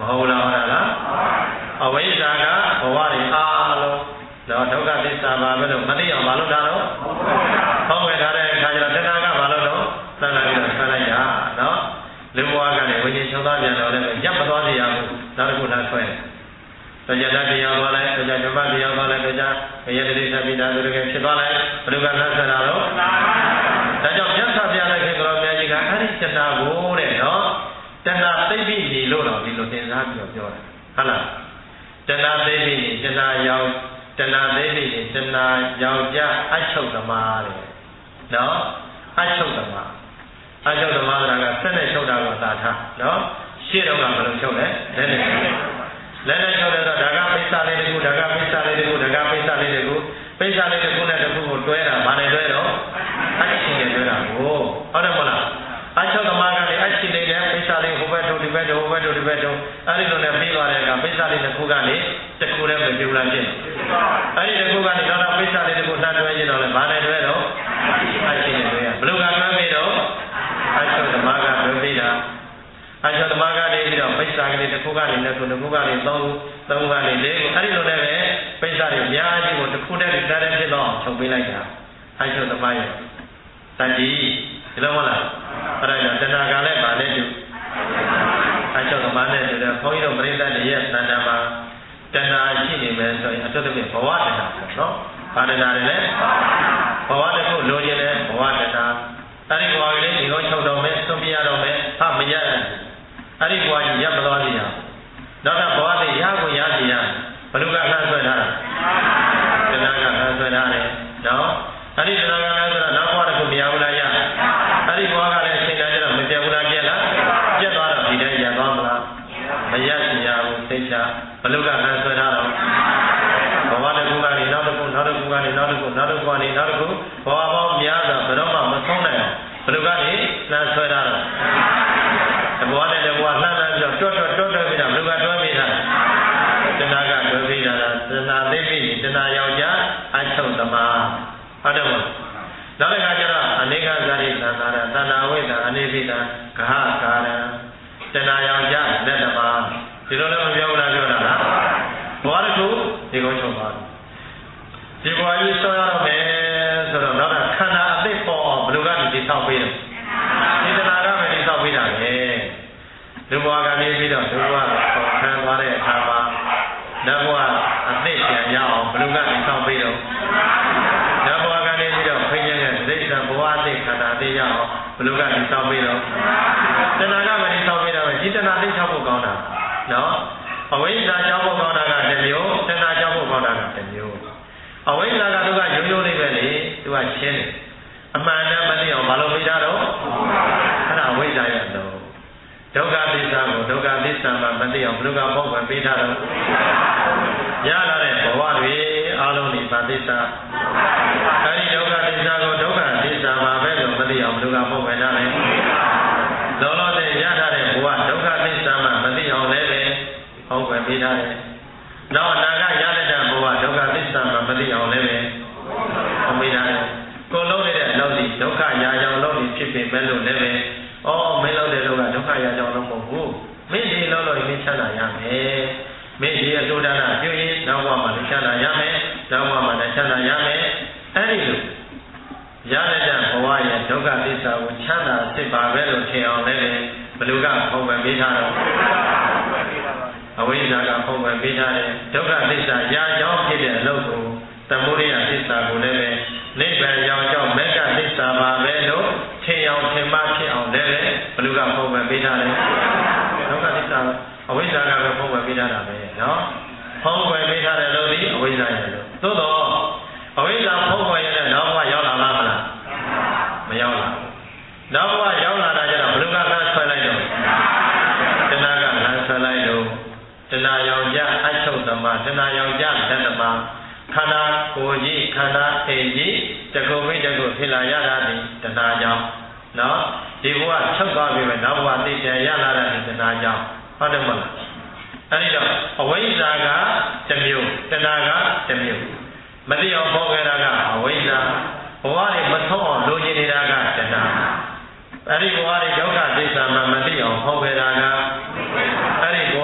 Speaker 1: ဟုတ်လားဟုတ်လားအဝိဇ္ဇာကဘဝတွေအားလုံးတော့ဒုက္ခသစ္စာပါပဲလို့မသိအောင်မလုပ်တာတော့ဟုတ်ကဲ့ဒါတဲ့အခါကျတော့တဏှာကမလုပ်တော့သတ်လိုက်ပြီးတော့ဆက်လိုက်ရနော်လူဘဝကနေဝိညာဉ်ချုပ်သားပြန်တော့လည်းရပ်မသွားစေရဘူးနောက်တစ်ခုထားဆွဲတော့ကြတဲ့တရားသွားလိုက်တော့ကြဓမ္မတရားသွားလိုက်တော့ကြဘယတတိသပိတာတို့ကဖြစ်သွားလိုက်ဘုရားကဆက်တာတော့ဒါကြောင့်မြတ်စွာဘုရားလည်းခင်ဗျားများကြီးကအဲ့ဒီတဏှာကိုတဲ့နော်တဏှာသိပြီညီလို့တော့ဒီလိုသင်စားပြီးတော့ပြောတာဟုတ်လားတဏှာသိပြီညီတဏှာရောက်တဏှာသိပြီညီတဏှာယောက်ျားအချုပ်သမားတဲ့နော်အချုပ်သမားအချုပ်သမားကဆက်နဲ့ချုပ်တာကိုသာထားနော်ရှေ့တော့ကဘယ်လိုချုပ်လဲလက်နဲ့ချုပ်တယ်တော့ဒါကပိဿာလေးတခုဒါကပိဿာလေးတခုဒါကပိဿာလေးတခုပိဿာလေးတခုနဲ့တခုကိုတွဲတာဘာနဲ့တွဲတော့အချင်းနဲ့တွဲတာကိုဟုတ်တယ်မလားအချုပ်သမားကလည်းအချင်းလေးနဲ့ပိဿာလေးဟိုဘက်တို့ဒီဘက်တို့ဟိုဘက်တို့ဒီဘက်တို့အဲ့ဒီလိုနဲ့ပြီးသွားတဲ့အခါပိဿာလေးတစ်ခုကနေတစ်ခုနဲ့မတူလာဖြစ်အဲ့ဒီတစ်ခုကနေတော့ပိဿာလေးတစ်ခုနှမ်းတွဲရင်တော့လည်းဘာနဲ့တွဲတော့အချင်းနဲ့တွဲရဘယ်လိုကတွဲပြီးတော့အချုပ်သမားကတွဲပြီးတာအချုပ်သမားကနေပြီးတော့ပိဿာကလေးတစ်ခုကနေနှစ်ခုတစ်ခုကနေသုံးကနေလေးခုအဲ့ဒီလိုနဲ့ပဲပိဿာတွေအများကြီးကိုတစ်ခုနဲ့တစ်ခါတည်းဖြစ်တော့ချုပ်ပေးလိုက်တာအချုပ်သမားရဲ့တန်ကြီးဒီလိုမလားအဲ့ဒါကြောင့်တဏှာကလည်းဗာနဲ့တူအချုပ်သမားနဲ့တူတယ်ဘုန်းကြီးတို့ပရိသတ်တွေရဲ့တဏှာမှာတဏှာရှိနေမယ်ဆိုရင်အထူးသဖြင့်ဘဝတဏှာပေါ့နော်ဘာတဏှာတွေလဲဘဝတစ်ခုလိုချင်တယ်ဘဝတဏှာအဲ့ဒီဘဝလေးဒီလိုချုပ်တော့မယ်သွန်ပြရတော့မယ်ဟာမရဘူးအဲ့ဒီဘဝကြီးရပ်မသွားစေရနောက်ကဘဝလေးရကိုရစီရဘလူကလှမ်းဆွဲထားတာတဏှာကလှမ်းဆွဲထားတယ်နော်အဲ့ဒီတဏှာကလည်းဆိုတော့နောက်ဘဝတစ်ခုမရဘူးလားရအဲ့ဒီဘဝကလည်းအချိန်တိုင်းကျတော့မပြတ်ဘူးလားပြတ်လားပြတ်သွားတော့ဒီတိုင်းရသွားမလားမရစီရဘူးသိချာဘလူကလှမ်းဆွဲထားတော့ဘဝတစ်ခုကနေနောက်တစ်ခုနောက်တစ်ခုကနေနောက်တစ်ခုနောက်တစ်ခုကနေနောက်တစ်ခုဘဝပေါင်းများစွာဘယ်တော့မှမဆုံးနိုင်ဘူးဘလူကနေလှမ်းဆွဲထားတော့ဘဝနဲ့ဘဝလှမ်းပြီးတော့တွတ်ပြီးတော့ဘလူကတွဲပြီးတာတဏှာကတွဲပြီးတာတဏှာသိပြီတဏှာယောက်ျားအချုပ်သမားဟုတ်တယ်မဟုတ်နောက်တစ်ခါကျတော့အနေကဇာတိသံဃာရသန္တာဝိသအနေပိတာဂဟကာရတဏှာယောက်ျားလက်သမားဒီလိုလည်းမပြောဘူးလားပြောတာလားဘဝတစ်ခုဒီကုန်းချုပ်ပါဒီဘဝကြီးဆောရတော့မယ်ဆိုတော့နောက်ခန္ဓာအသိပေါ်အောင်ဘယ်လိုကနေတည်ဆောက်ပေးတယ်ဒီတဏှာကပဲတည်ဆောက်ပေးတာပဲဒီဘဝကနေပြီးတော့ဒီဘဝကိုခံသွားတဲ့အခါမှာနောက်ဘဝအသိပြန်ရအောင်ဘယ်လိုကနေဆောက်ပေးတော့နောက်ဘဝကနေပြီးတော့ဖိညာနဲ့သိက္ခာဘဝအသိခန္ဓာအသိရအောင်ဘယ်လိုကနေဆောက်ပေးတော့တဏှာကပဲတည်ဆောက်ပေးတာပဲဒီတဏှာသိဆောက်ဖို့ကောင်းတာနော်အဝိဇ္ဇာကြောင့်ဖို့ကောင်းတာကတစ်မျိုးတဏှာကြောင့်ဖို့ကောင်းတာကတစ်မျိုးအဝိဇ္ဇာကသူကရိုးရိုးလေးပဲလေသူကရှင်းတယ်အမှန်တမ်းမသိအောင်မလုပ်ပေးတာတော့အဲ့ဒါအဝိဇ္ဇာရဲ့တော့ဒုက္ခသစ္စာကိုဒုက္ခသစ္စာမှမသိအောင်ဘုရားပေါက်ဝင်ပေးတာတော့ရလာတဲ့ဘဝတွေအားလုံးဒီဗာသစ္စာအဲ့ဒီဒုက္ခသစ္စာကိုဒုက္ခသစ္စာမှပဲလို့မသိအောင်ဘုရားပေါက်ဝင်တာလေလောလောဆယ်ရထားတဲ့ဘဝဒုက္ခသစ္စာမှမသိအောင်လည်းပဲပေါက်ဝင်ပေးတာလေနောက်အနာဂတ်ရတဲ့ဘဝဒုက္ခသစ္စာမှမသိအောင်လည်းပဲပေါက်ပေးတာလေကိုလုံးနေတဲ့လောက်ဒီဒုက္ခရာကြောင့်လောက်ဒီဖြစ်ပေမဲ့လို့လည်းပဲမင်းလောက်တဲ့လောကဒုက္ခရာကြောင့်လုံးမဟုတ်ဘူးမင်းဒီလောက်လို့မင်းချမ်းသာရမယ်မင်းဒီအတူတန်းပြုရင်နောက်ဘဝမှာလည်းချမ်းသာရမယ်နောက်ဘဝမှာလည်းချမ်းသာရမယ်အဲ့ဒီလိုရတဲ့ဘဝရဲ့ဒုက္ခသစ္စာကိုချမ်းသာစစ်ပါပဲလို့ထင်အောင်လည်းဘယ်လိုကပုံမှန်ပေးထားတော့အဝိဇ္ဇာကပုံမှန်ပေးထားတယ်ဒုက္ခသစ္စာရာကြောင့်ဖြစ်တဲ့အလုပ်ကိုသမုဒိယသစ္စာကိုလည်းပဲနိဗ္ဗာန်ရောက်ကြောင့်မေတ္တာသစ္စာပါပဲလို့ထင်အောင်ထင်မှဖြစ်အောင်လည်းဘယ်လိုကပုံမှန်ပေးထားလဲဒုက္ခသစ္စာအဝိဇ္ဇာကပဲပုံမှန်ပေးထားတာပဲနော်ပုံမှန်ပေးထားတယ်လို့ဒီအဝိဇ္ဇာရဲ့လို့သို့တော့အဝိဇ္ဇာပုံမှန်ရဲ့နောက်ဘဝရောက်လာလားမလားမရောက်လာနောက်ဘဝရောက်လာတာကျတော့ဘယ်လိုကလမ်းဆွဲလိုက်တော့တဏှာကလမ်းဆွဲလိုက်လို့တဏှာယောက်ျားအချုပ်သမားတဏှာယောက်ျားဓမ္မခန္ဓာကိုယ်ကြီးခန္ဓာအိမ်ကြီးတကုမိတကုဖြစ်လာရတာဒီတဏှာကြောင့်နော်ဒီဘဝချုပ်သွားပြီပဲနောက်ဘဝသိပြန်ရလာတဲ့တဏှာကြောင့်ဟုတ်တယ်မလားအဲဒီတော့အဝိဇ္ဇာကတစ်မျိုးတဏှာကတစ်မျိုးမသိအောင်ပေါ်ခဲ့တာကအဝိဇ္ဇာဘဝတွေမဆုံးအောင်လိုချင်နေတာကတဏှာအဲဒီဘဝတွေဒုက္ခသစ္စာမှမသိအောင်ပေါ်ခဲ့တာကအဲဒီဘဝတွေ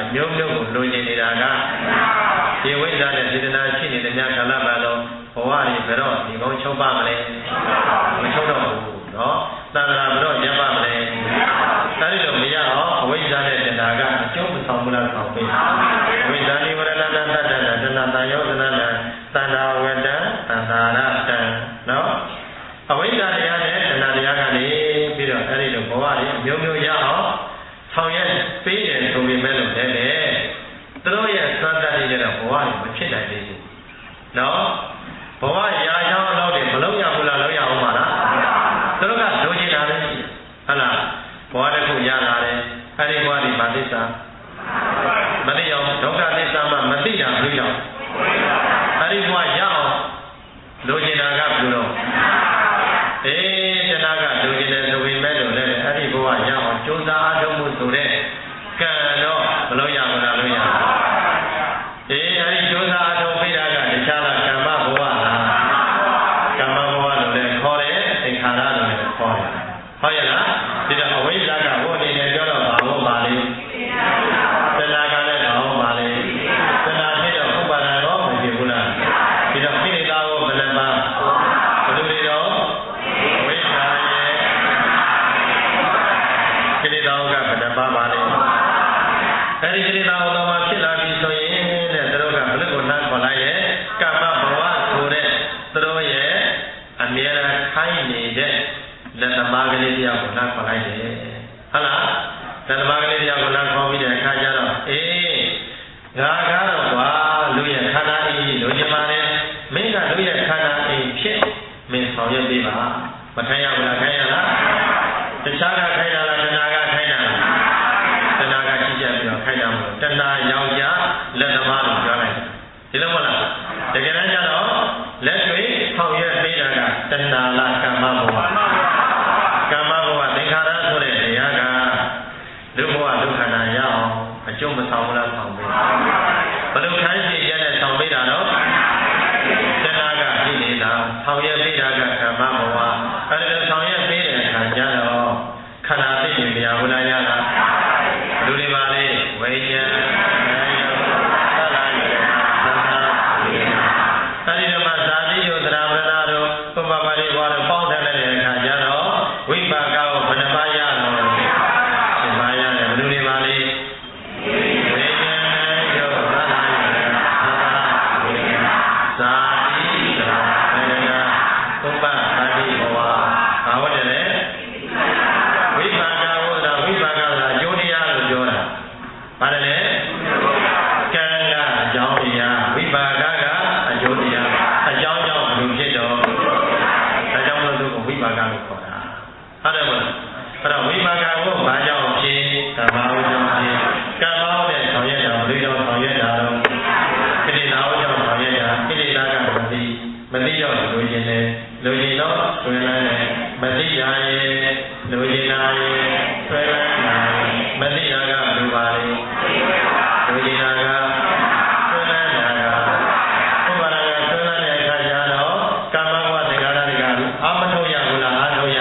Speaker 1: မျိုးမျိုးကိုလိုချင်နေတာကဒီဝိဇ္ဇာနဲ့စေတနာရှိနေတဲ့များကာလပတ်လုံးဘဝကြီးဘယ်တော့ဒီကောင်းချုပ်ပါမလဲမချုပ်တော့ဘူးနော်တဏှာဘယ်တော့ရပ်ပါမလဲအဲဒီလိုမရအောင်အဝိဇ္ဇာနဲ့စေတနာကအကျုံးမဆောင်ဘူးလားဆောင်ပေးဝိဇ္ဇာနိဝရဏတတ္တတဏ္ဍာယောသနတသန္တာဝတ္တသန္တာရတံနော်အဝိဇ္ဇာတရားနဲ့တဏှာတရားကနေပြီးတော့အဲဒီလိုဘဝကြီးအမျိုးမျိုးရအောင်ဆောင်ရွက်ပေးတယ်ဆိုပေမဲ့လို့လည်းသူတို့ရဲ့စံတတ်တွေတော့ဘဝကြီးမဖြစ်နိုင်သေးဘူးနော်ဘဝရာရောက်တော့တယ်မလုံးရဘူးလားလုံးရအောင်ပါလားသူတို့ကလိုချင်တာပဲဟုတ်လားဘဝတစ်ခုရလာတယ်အဲဒီဘဝဒီဘာသစ္စာမသိအောင်ဒုက္ခသစ္စာမှမသိတာဘူးကြောင့်အဲဒီဘဝရအောင်လိုချင်တာကဘယ်လိုတော့တဏှာကလိုချင်တယ်ဆိုပေမဲ့လို့လည်းအဲဒီဘဝရအောင်ကြိုးစားအားထုတ်မှုဆိုတဲ့ကံတော့မလုံးရဘူးလားလုံးရအဲဒီကြိုးစားအားထုတ်ပေးတာကတခြားလားကမ္မဘဝလားကမ္မဘဝလို့လည်းခေါ်တယ်သင်္ခါရလို့လည်းခေါ်တယ်ဟုတ်ရဲ့လားဒီတော့အဝိဇ္ဇာကဘုအနေနဲ့ပြောတော့ဘာလို့ပါလဲတဏှာကလည်းဘာလို့ပါလဲတဏှာဖြစ်တော့ဥပါဒံရောမဖြစ်ဘူးလားဒီတော့ကိလေသာကိုဘယ်နှပါဘယ်လိုတွေတော့ဝိဇ္ဇာရဲ့ကိလေသာကဘယ်နှပါပါလဲအဲဒီကိလေသာကိုတော့ဖြစ်လာပြီဆိုရင်တဲ့သူတို့ကဘယ်လိုကိုနှံ့ခေါ်လိုက်ရဲ့ကမ္မဘဝဆိုတဲ့သူတို့ရဲ့အမြဲတမ်းခိုင်းနေတဲ့လက်သမားကလေးတယောက်ကိုနှံ့ခေါ်လိုက်တယ်ဟုတ်လားလက်သမားကလေးတယောက်ကိုနှံ့ခေါ်ပြီးတဲ့အခါကျတော့ငါကတော့ကွာလူရဲ့ခန္ဓာအိမ်လိုချင်ပါနဲ့မင်းကလူရဲ့ခန္ဓာအိမ်ဖြစ်မင်းဆောင်ရွက်ပေးပါမခိုင်းရဘူးလားခိုင်းရလားတခြားကခိုင်းတာလားတဏှာကခိုင်းတာလားတဏှာကရှိကြပြီးတော့ခိုင်းတာမလို့တဏှာယောက်ျားလက်သမားလို့ပြောလိုက်တယ်ဒီလိုမဟုတ်လားတကယ်တမ်းကျတော့လက်တွေဆောင်ရွက်ပေးတာကတဏှာလားကမ္မဘဝကမ္မဘဝသင်္ခါရဆိုတဲ့တရားကလူဘဝဒုက္ခနာရအောင်အကျုံးမဆောင်ဘူးလားဆောင်ပေးဘယ်လိုခိုင်းစီရတဲ့ဆောင်ပေးတာတော့တဏှာကရှိနေတာဆောင်ရွက်ပေးတာကကမ္မဘဝအဲဒီလိုဆောင်ရွက်ပေးတဲ့အခါကျတော့ခန္ဓာသိရင်မရဘူးလားရလားလူတွေပါလေဝိညာဉ်အဲဒီတော့မှဇာတိယုသရဝရဏတို့ပုပ္ပပါဠိဘွားတို့ပေါင်းထားတဲ့အခါကျတော့ဝိပါကကိုဘယ်နှပါးရတော့ရှင်ပါရတယ်ဘယ်လိုတွေပါလေဝိညာဉ်ယုသရဝရဏဇာတိယုသရဝရဏပုပ္ပပါဠိဘွားဘာဟုတ်တယ်လဲဝိပါကဝိပါကဆိုတာအကျိုးတရားလို့ပြောတာပါတယ်လေကံကအကြောင်းတရားဝိပါကကအကျိုးတရားအကြောင်းကြောင့်ဘယ်လိုဖြစ်တော့ဒါကြောင့်လို့သူကဝိပါကလို့ခေါ်တာဟုတ်တယ်မလားအဲ့တော့ဝိပါကကိုဘာကြောင့်ဖြစ်ကမ္မဝကြောင့်ဖြစ်ကမ္မဝနဲ့ဆောင်ရွက်တာဘယ်လိုကြောင့်ဆောင်ရွက်တာတော့ကိလေသာဝကြောင့်ဆောင်ရွက်တာကိလေသာကမသိတော့လိုချင်တယ်လိုချင်တော့ဆွဲလန်းတယ်မသိရရဲ့လိုချင်တာရဲ့ဆွဲလန်းတာမသိတာကလိုပါလေလိုချင်တာကဆွဲလန်းတာကဥပါဒကဆွဲလန်းတဲ့အခါကျတော့ကမ္မဘဝသင်္ခါရတွေကအာမထုတ်ရဘူးလားအားထုတ်ရ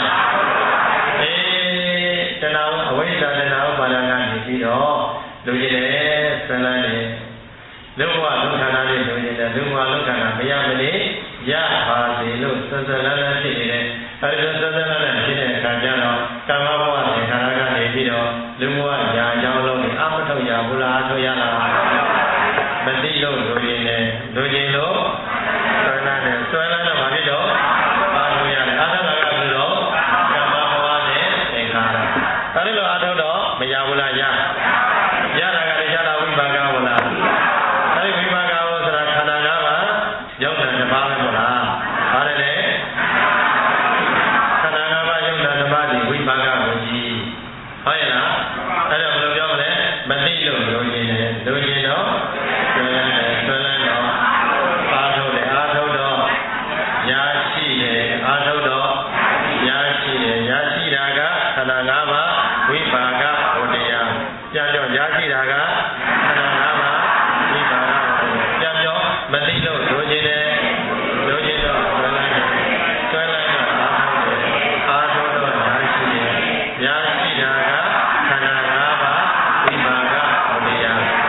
Speaker 1: တဏှာအဝိဇ္ဇာတဏှာဥပါဒကနေပြီးတော့လိုချင်တယ်ဆွဲလန်းတယ်လူဘဝဒုက္ခနာလေးလိုချင်တယ်လူဘဝဒုက္ခနာမရမနေရပါစေလို့စစလန်းလန်းဖြစ်နေတယ်အဲဒီလိုစစလန်းလန်းဖြစ်တဲ့အခါကျတော့ကမ္မဘဝသင်္ခါရကနေပြီးတော့လူဘဝညာအကြောင်းလုံးနဲ့အာမထုတ်ရဘူးလားထုတ်ရလားမသိလို့လိုချင်တယ်လိုချင်လို့ဆွဲလန်းတယ်ဆွဲလန်းတော့ဘာဖြစ်တော့အာထုတ်ရတယ်အာထုတ်တာကဘယ်လိုတော့ကမ္မဘဝနဲ့သင်္ခါရအဲဒီလိုအာထုတ်တော့မရဘူးလားရတာကလည်းရတာဝိပါကဝလားအဲဒီဝိပါကဝဆိုတာခန္ဓာ၅ပါးရုပ်တံတစ်ပါးပဲမဟုတ်လားပါတယ်လေခန္ဓာ၅ပါးရုပ်တံတစ်ပါးဒီဝိပါကကိုကြည့်ဟုတ်ရဲ့လားအဲ့တော့ဘယ်လိုပြောမလဲမသိလို့လိုချင်တယ်လိုချင်တော့ဆွဲလန်းတယ်ဆွဲလန်းတော့အားထုတ်တယ်အားထုတ်တော့ရရှိတယ်အားထုတ်တော့ရရှိတယ်ရရှိတာကခန္ဓာ၅ပါးဝိပါကဟောတရားပြန်တော့ရရှိတာကခန္ဓာ၅ပါးဝိပါကပြန်တော့မသိလို့လိုချင်တယ်လိုချင်တော့ဆွဲလန်းတယ်ဆွဲလန်းတော့အားထုတ်တော့ရရှိတယ်ရရှိတာကခန္ဓာ၅ပါးဝိပါကဟောတရား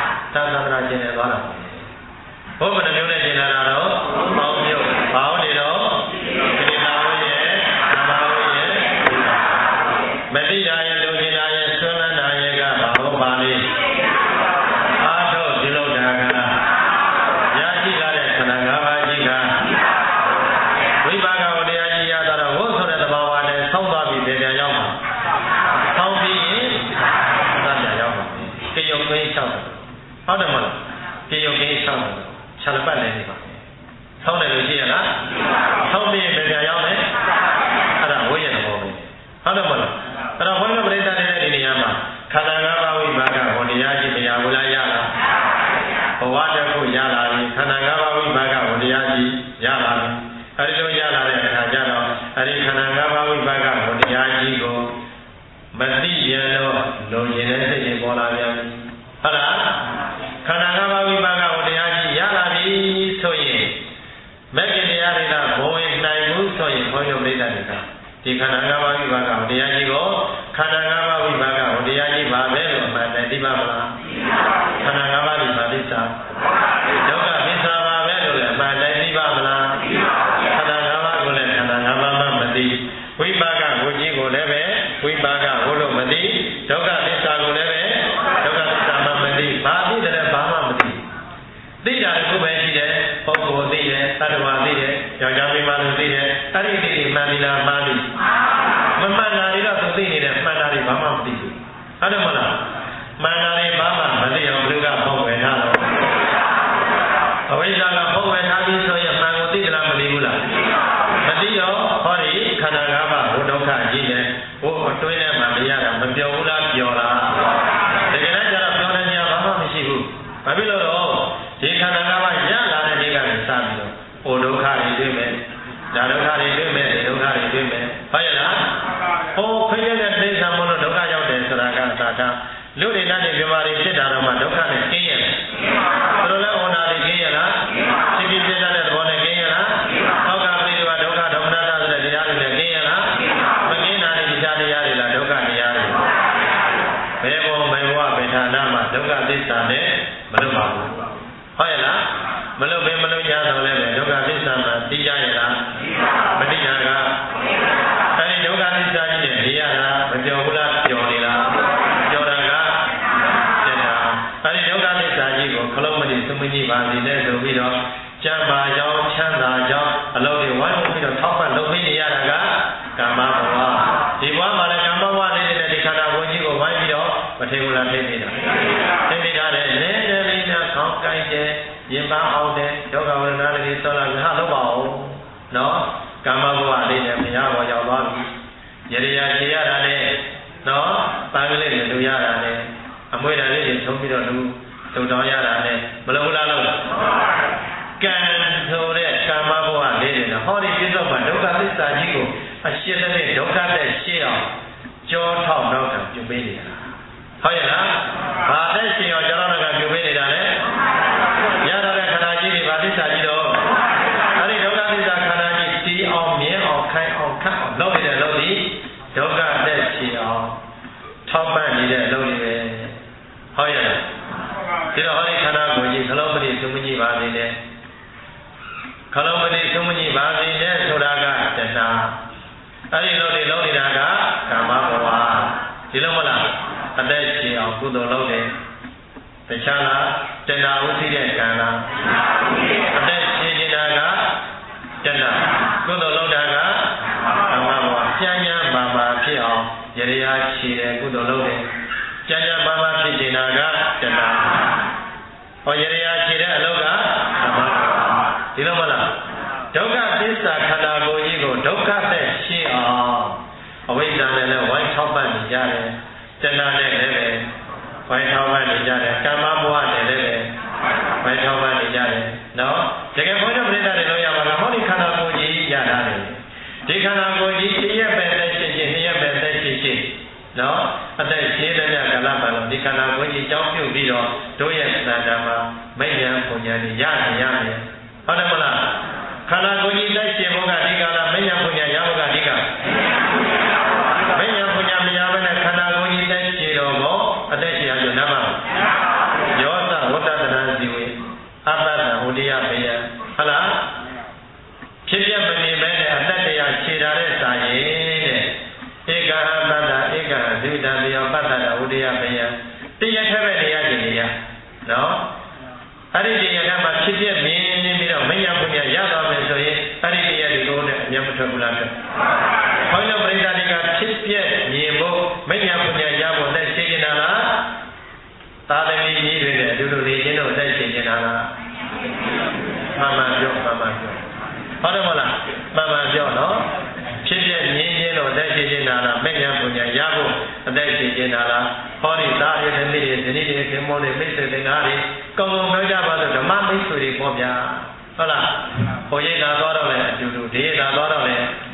Speaker 1: အဲဒီခန္ဓာ၅ပါးဝိပါကကိုတရားကြီးကိုမသိပြန်တော့လုံရင်တဲ့စိတ်တွေပေါ်လာပြန်ပြီဟုတ်လားခန္ဓာ၅ပါးဝိပါကကိုတရားကြီးရလာပြီဆိုရင်မဂ္ဂင်တရားတွေကဘဝင်နိုင်မှုဆိုရင်ဘုန်းကြီးပြိဿတွေကဒီခန္ဓာ၅ပါးဝိပါကကိုတရားကြီးကိုခန္ဓာ၅ပါးဝိပါကကိုတရားကြီးပါပဲလို့အမှန်တည်းသိပါမလားခန္ဓာ၅ပါးဒီပါဠိစာဒုက္ခသစ္စာပါပဲလို့လည်းအမှန်တည်းသိပါမလားခန္ဓာ၅ပါးကိုလည်းခန္ဓာ၅ပါးမှမသိဝိပါကကိုကြီးကိုလည်းပဲဝိပါကကိုလို့မသိဒုက္ခသစ္စာကိုလည်းပဲဒုက္ခသစ္စာမှမသိဘာဖြစ်တယ်ဘာမှမသိသိတာတစ်ခုပဲရှိတယ်ပုဂ္ဂိုလ်သိတယ်သတ္တဝါသိတယ်ယောက်ျားမိန်းမလို့သိတယ်အဲ့ဒီသိမှန်ပြီလားမှားပြီမမှန်တာတွေတော့သူသိနေတယ်မှန်တာတွေဘာမှမသိဘူးဟုတ်တယ်မလားမှန်တာတွေဘာမှမသိအောင်ဘုရားပုံဝယ်ထားတော့အဝိဇ္ဇာကပုံဝယ်ထားပြီးဆိုရင်မှန်ကိုသိကြလားမသိဘူးလားမသိတော့ဟောဒီခန္ဓာ၅ပါးဘုဒုက္ခကြီးတယ်ဘုအတွင်းထဲမှာတရားတာမပြောဘူးလားပြောလားတကယ်တမ်းကျတော့ပြောနေကြဘာမှမရှိဘူးဘာဖြစ်လို့တော့ဒီခန္ဓာ၅ပါးရလာတဲ့နေ့ကနေစပြီးတော့ဘုဒုက္ခတွေတွေ့မယ်ဒါဒုက္ခတွေတွေ့မယ်ဒုက္ခတွေတွေ့မယ်ဟုတ်ရဲ့လားဟိုခွင့်ရတဲ့သိက္ခာမလို့ဒုက္ခရောက်တယ်ဆိုတာကသာသာလူတွေနဲ့ပြမာတွေဖြစ်တာတော့မှဒုက္ခနဲ့ကင်းရတယ်သူတို့လည်းဩနာတွေကင်းရလားဖြစ်ဖြစ်ဖြစ်တဲ့သဘောနဲ့ကင်းရလားဟောကပိရိဝဒုက္ခဒုက္ခနာဆိုတဲ့တရားတွေနဲ့ကင်းရလားမကင်းတာတွေတရားတရားတွေလားဒုက္ခတရားတွေဘယ်ဘောဘယ်ဘဝဘယ်ဌာနမှာဒုက္ခသစ္စာနဲ့မလွတ်ပါဘူးဟုတ်ရဲ့လားမလွတ်ဘဲမလွတ်ရတော့လည်းဒုက္ခသစ္စာမှာသိကြရလားမသိတာကအဲဒီဒုက္ခသစ္စာကြီးနဲ့နေရတာမပြောဘူးလားပြောနေလားပြောတာကတဲ့တာအဲဒီဒုက္ခသစ္စာကြီးကိုခလုံးမတိသမင်းကြီးပါနေတယ်ဆိုပြီးတော့ကျမ်းပါကြောင်းချမ်းသာကြောင်းအလုပ်တွေဝိုင်းပြီးတော့ထောက်ပံ့လုပ်ပေးနေရတာကကာမဘဝဒီဘဝမှာလည်းကာမဘဝလေးနဲ့ဒီခန္ဓာကိုယ်ကြီးကိုဝိုင်းပြီးတော့မထေဘူးလားထိနေတာထိနေတာလေနည်းနည်းလေးနဲ့ခေါင်းကိုက်တယ်ရင်ပန်းအောင်တယ်ဒုက္ခဝေဒနာတွေဆောလာပြီးဟာလုပ်ပါဦးနော်ကာမဘဝလေးနဲ့ဘုရားဘောရောက်သွားပြီရရခြေရတာနဲ့နော်ပန်းကလေးတွေလူရတာနဲ့အမွေဓာတ်လေးတွေသုံးပြီးတော့လူတောင်းရတာနဲ့မလုပ်ဘူးလားလို့ကံဆိုတဲ့ကာမဘဝလေးတွေနဲ့ဟောဒီပြစ္ဆုတ်မှာဒုက္ခသစ္စာကြီးကိုအရှင်းတဲ့ဒုက္ခတဲ့ရှင်းအောင်ကြောထောက်တော့ပြုပေးနေတာဟုတ်ရဲ့လားဘာတဲ့ရှင်းအောင်ကြောထောက်ကပြုပေးနေတာလဲရတဲ့ခန္ဓာကြီးတွေဘာသစ္စာကြီးတော့အဲ့ဒီဒုက္ခသစ္စာခန္ဓာကြီးတီးအောင်မြင်အောင်ခိုင်အောင်ခတ်အောင်လုပ်နေတဲ့လုပ်ဒီဒုက္ခတဲ့ရှင်းအောင်ထောက်ပံ့နေတဲ့အလုပ်တွေပဲဟုတ်ရဲ့လားဒီတော့ဟောဒီခန္ဓာကိုယ်ကြီးခလုံးပတိသုံးမကြီးပါစေနဲ့ခလုံးပတိသုံးမကြီးပါစေနဲ့ဆိုတာကတဏှာအဲ့ဒီလိုတွေလုပ်နေတာကကာမဘဝဒီလိုမလားအသက်ရှင်အောင်ကုသိုလ်လုပ်တယ်တခြားလားတဏှာဥသိတဲ့ကံလားအသက်ရှင်နေတာကတဏှာကုသိုလ်လုပ်တာကကာမဘဝကျမ်းကျမ်းပါပါဖြစ်အောင်ရရချီတယ်ကုသိုလ်လုပ်တယ်ကျမ်းကျမ်းပါပါဖြစ်နေတာကတဏှာဟောရရချီတဲ့အလုပ်ကကာမဘဝဒီလိုမလားဒုက္ခသစ္စာခန္ဓာကိုယ်ကြီးကိုဒုက္ခသက်ရှင်းအောင်အဝိဇ္ဇာနဲ့လည်းဝိုင်းထောက်ပံ့နေကြတယ်တဏှာနဲ့လည်းပဲဝိုင်းထောက်ပံ့နေကြတယ်ကာမဘဝနဲ့လည်းပဲဝိုင်းထောက်ပံ့နေကြတယ်နော်တကယ်ဘုရားပြိဿတွေလို့ရပါလားဟောဒီခန္ဓာကိုယ်ကြီးရတာလေဒီခန္ဓာကိုယ်ကြီးတစ်ရက်ပဲသက်ရှင်းရှင်းနှစ်ရက်ပဲသက်ရှင်းရှင်းနော်အသက်ရှင်းတဲ့ကာလပတ်လုံးဒီခန္ဓာကိုယ်ကြီးကြောင်းပြုတ်ပြီးတော့တို့ရဲ့သဏ္ဍာန်မှာမိညာပုံညာတွေရမယ်ဟုတ်တယ်မလားခန္ဓာကိုယ်ကြီးသက်ရှင်ဖို့ကဒီကာလမိညာပုံညာရဖို့ကဒီကမိညာပုံညာမရဘဲနဲ့ခန္ဓာကိုယ်ကြီးသက်ရှင်တော့ဘောအသက်ရှင်ရကြနမယောသဝတ္တတနာဇီဝေအပ္ပတဟိုတရားဘေယဟုတ်လားဖြစ်ပြမနေပဲနဲ့အသက်တရားခြေထားတဲ့စာရင်တဲ့ဧကဟပတ္တဧကဟဇိတံတေယပတ္တဟိုတရားဘေယတရားထက်ပဲတရားကျင်နေရနော်အဲ့ဒီတရားကမှဖြစ်ပြမြင်နေပြီးတော့မညာပညာရသွားမယ်ဆိုရင်အဲ့ဒီတရားတွေကိုလည်းအမြတ်မထွက်ဘူးလားတဲ့။ခေါင်းရောက်ပရိသတ်တွေကဖြစ်ပြမြင်ဖို့မညာပညာရဖို့နဲ့ရှင်းနေတာလား။သာသမီကြီးတွေနဲ့အတူတူနေခြင်းတို့နဲ့ရှင်းနေတာလား။မှန်မှန်ပြောမှန်မှန်ပြော။ဟုတ်တယ်မလား။မှန်မှန်ပြောနော်။ဖြစ်ပြမြင်ခြင်းတို့နဲ့ရှင်းနေတာလား။မညာပညာရဖို့အသက်ရှင်းနေတာလား။ဟောဒီသားရတဲ့မိတွေဇနီးတွေခင်မောတွေမိတ်ဆွေတွေငါးတွေကောင်းကောင်းပြောကြပါလို့ဓမ္မမိတ်ဆွေတွေပေါ့ဗျာဟုတ်လားဟိုရိတ်လာသွားတော့လေအတူတူဒီရိတ်လာသွားတော့လေ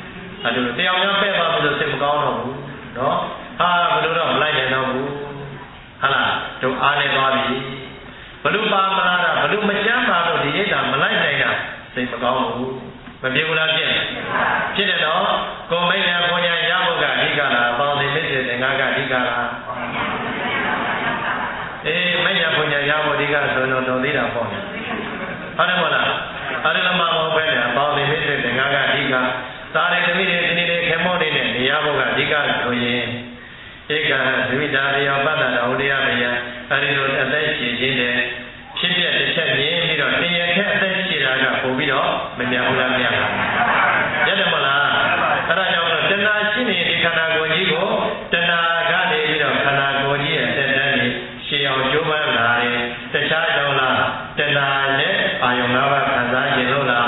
Speaker 1: အဲ့လိုတရားများပဲ့သွားပြီလို့စိတ်မကောင်းတော့ဘူးနော်ဟာဘယ်လိုတော့မလိုက်နိုင်တော့ဘူးဟာလားတို့အားနေသွားပြီဘလူပါမလားဘလူမကြမ်းပါလို့ဒီရိတ်တာမလိုက်နိုင်တာစိတ်မကောင်းဘူးမပြေဘူးလားဖြစ်တယ်တော့ကိုမိတ်နဲ့ကိုညာရဖို့ကအဓိကလားပေါင်းသိမစ္စေသင်္ဃာကအဓိကလားမိတ်နဲ့ကိုညာရဖို့အဓိကဆိုတော့တော်သေးတာပေါ့ဟုတ်တယ်မို့လားအဲ့ဒါမှမဟုတ်ပဲလေပေါင်းသိမစ္စေသင်္ဃာကအဓိကသာရသမီးတွေဒီနေ့ခေမောနေနဲ့နေရဖို့ကအဓိကဆိုရင်ဧကသမိတာရောပတ္တတော်ဥဒယမယအဲ့ဒီလိုအသက်ရှင်ခြင်းနဲ့ဖြစ်ပြတစ်ချက်မြင်ပြီးတော့တင်ရထက်အသက်ရှင်တာကပို့ပြီးတော့မမြတ်ဘူးလားမမြတ်ဘူးရတယ်မလားအဲ့ဒါကြောင့်တဏှာရှိနေဒီခန္ဓာကိုယ်ကြီးကိုတဏှာကနေပြီးတော့ခန္ဓာကိုယ်ကြီးရဲ့တက်တက်နေရှေ့အောင်ကျိုးပန်းလာတယ်တခြားကြောင့်လားတဏှာနဲ့အာယုံ၅ပါးခံစားခြင်းလို့လား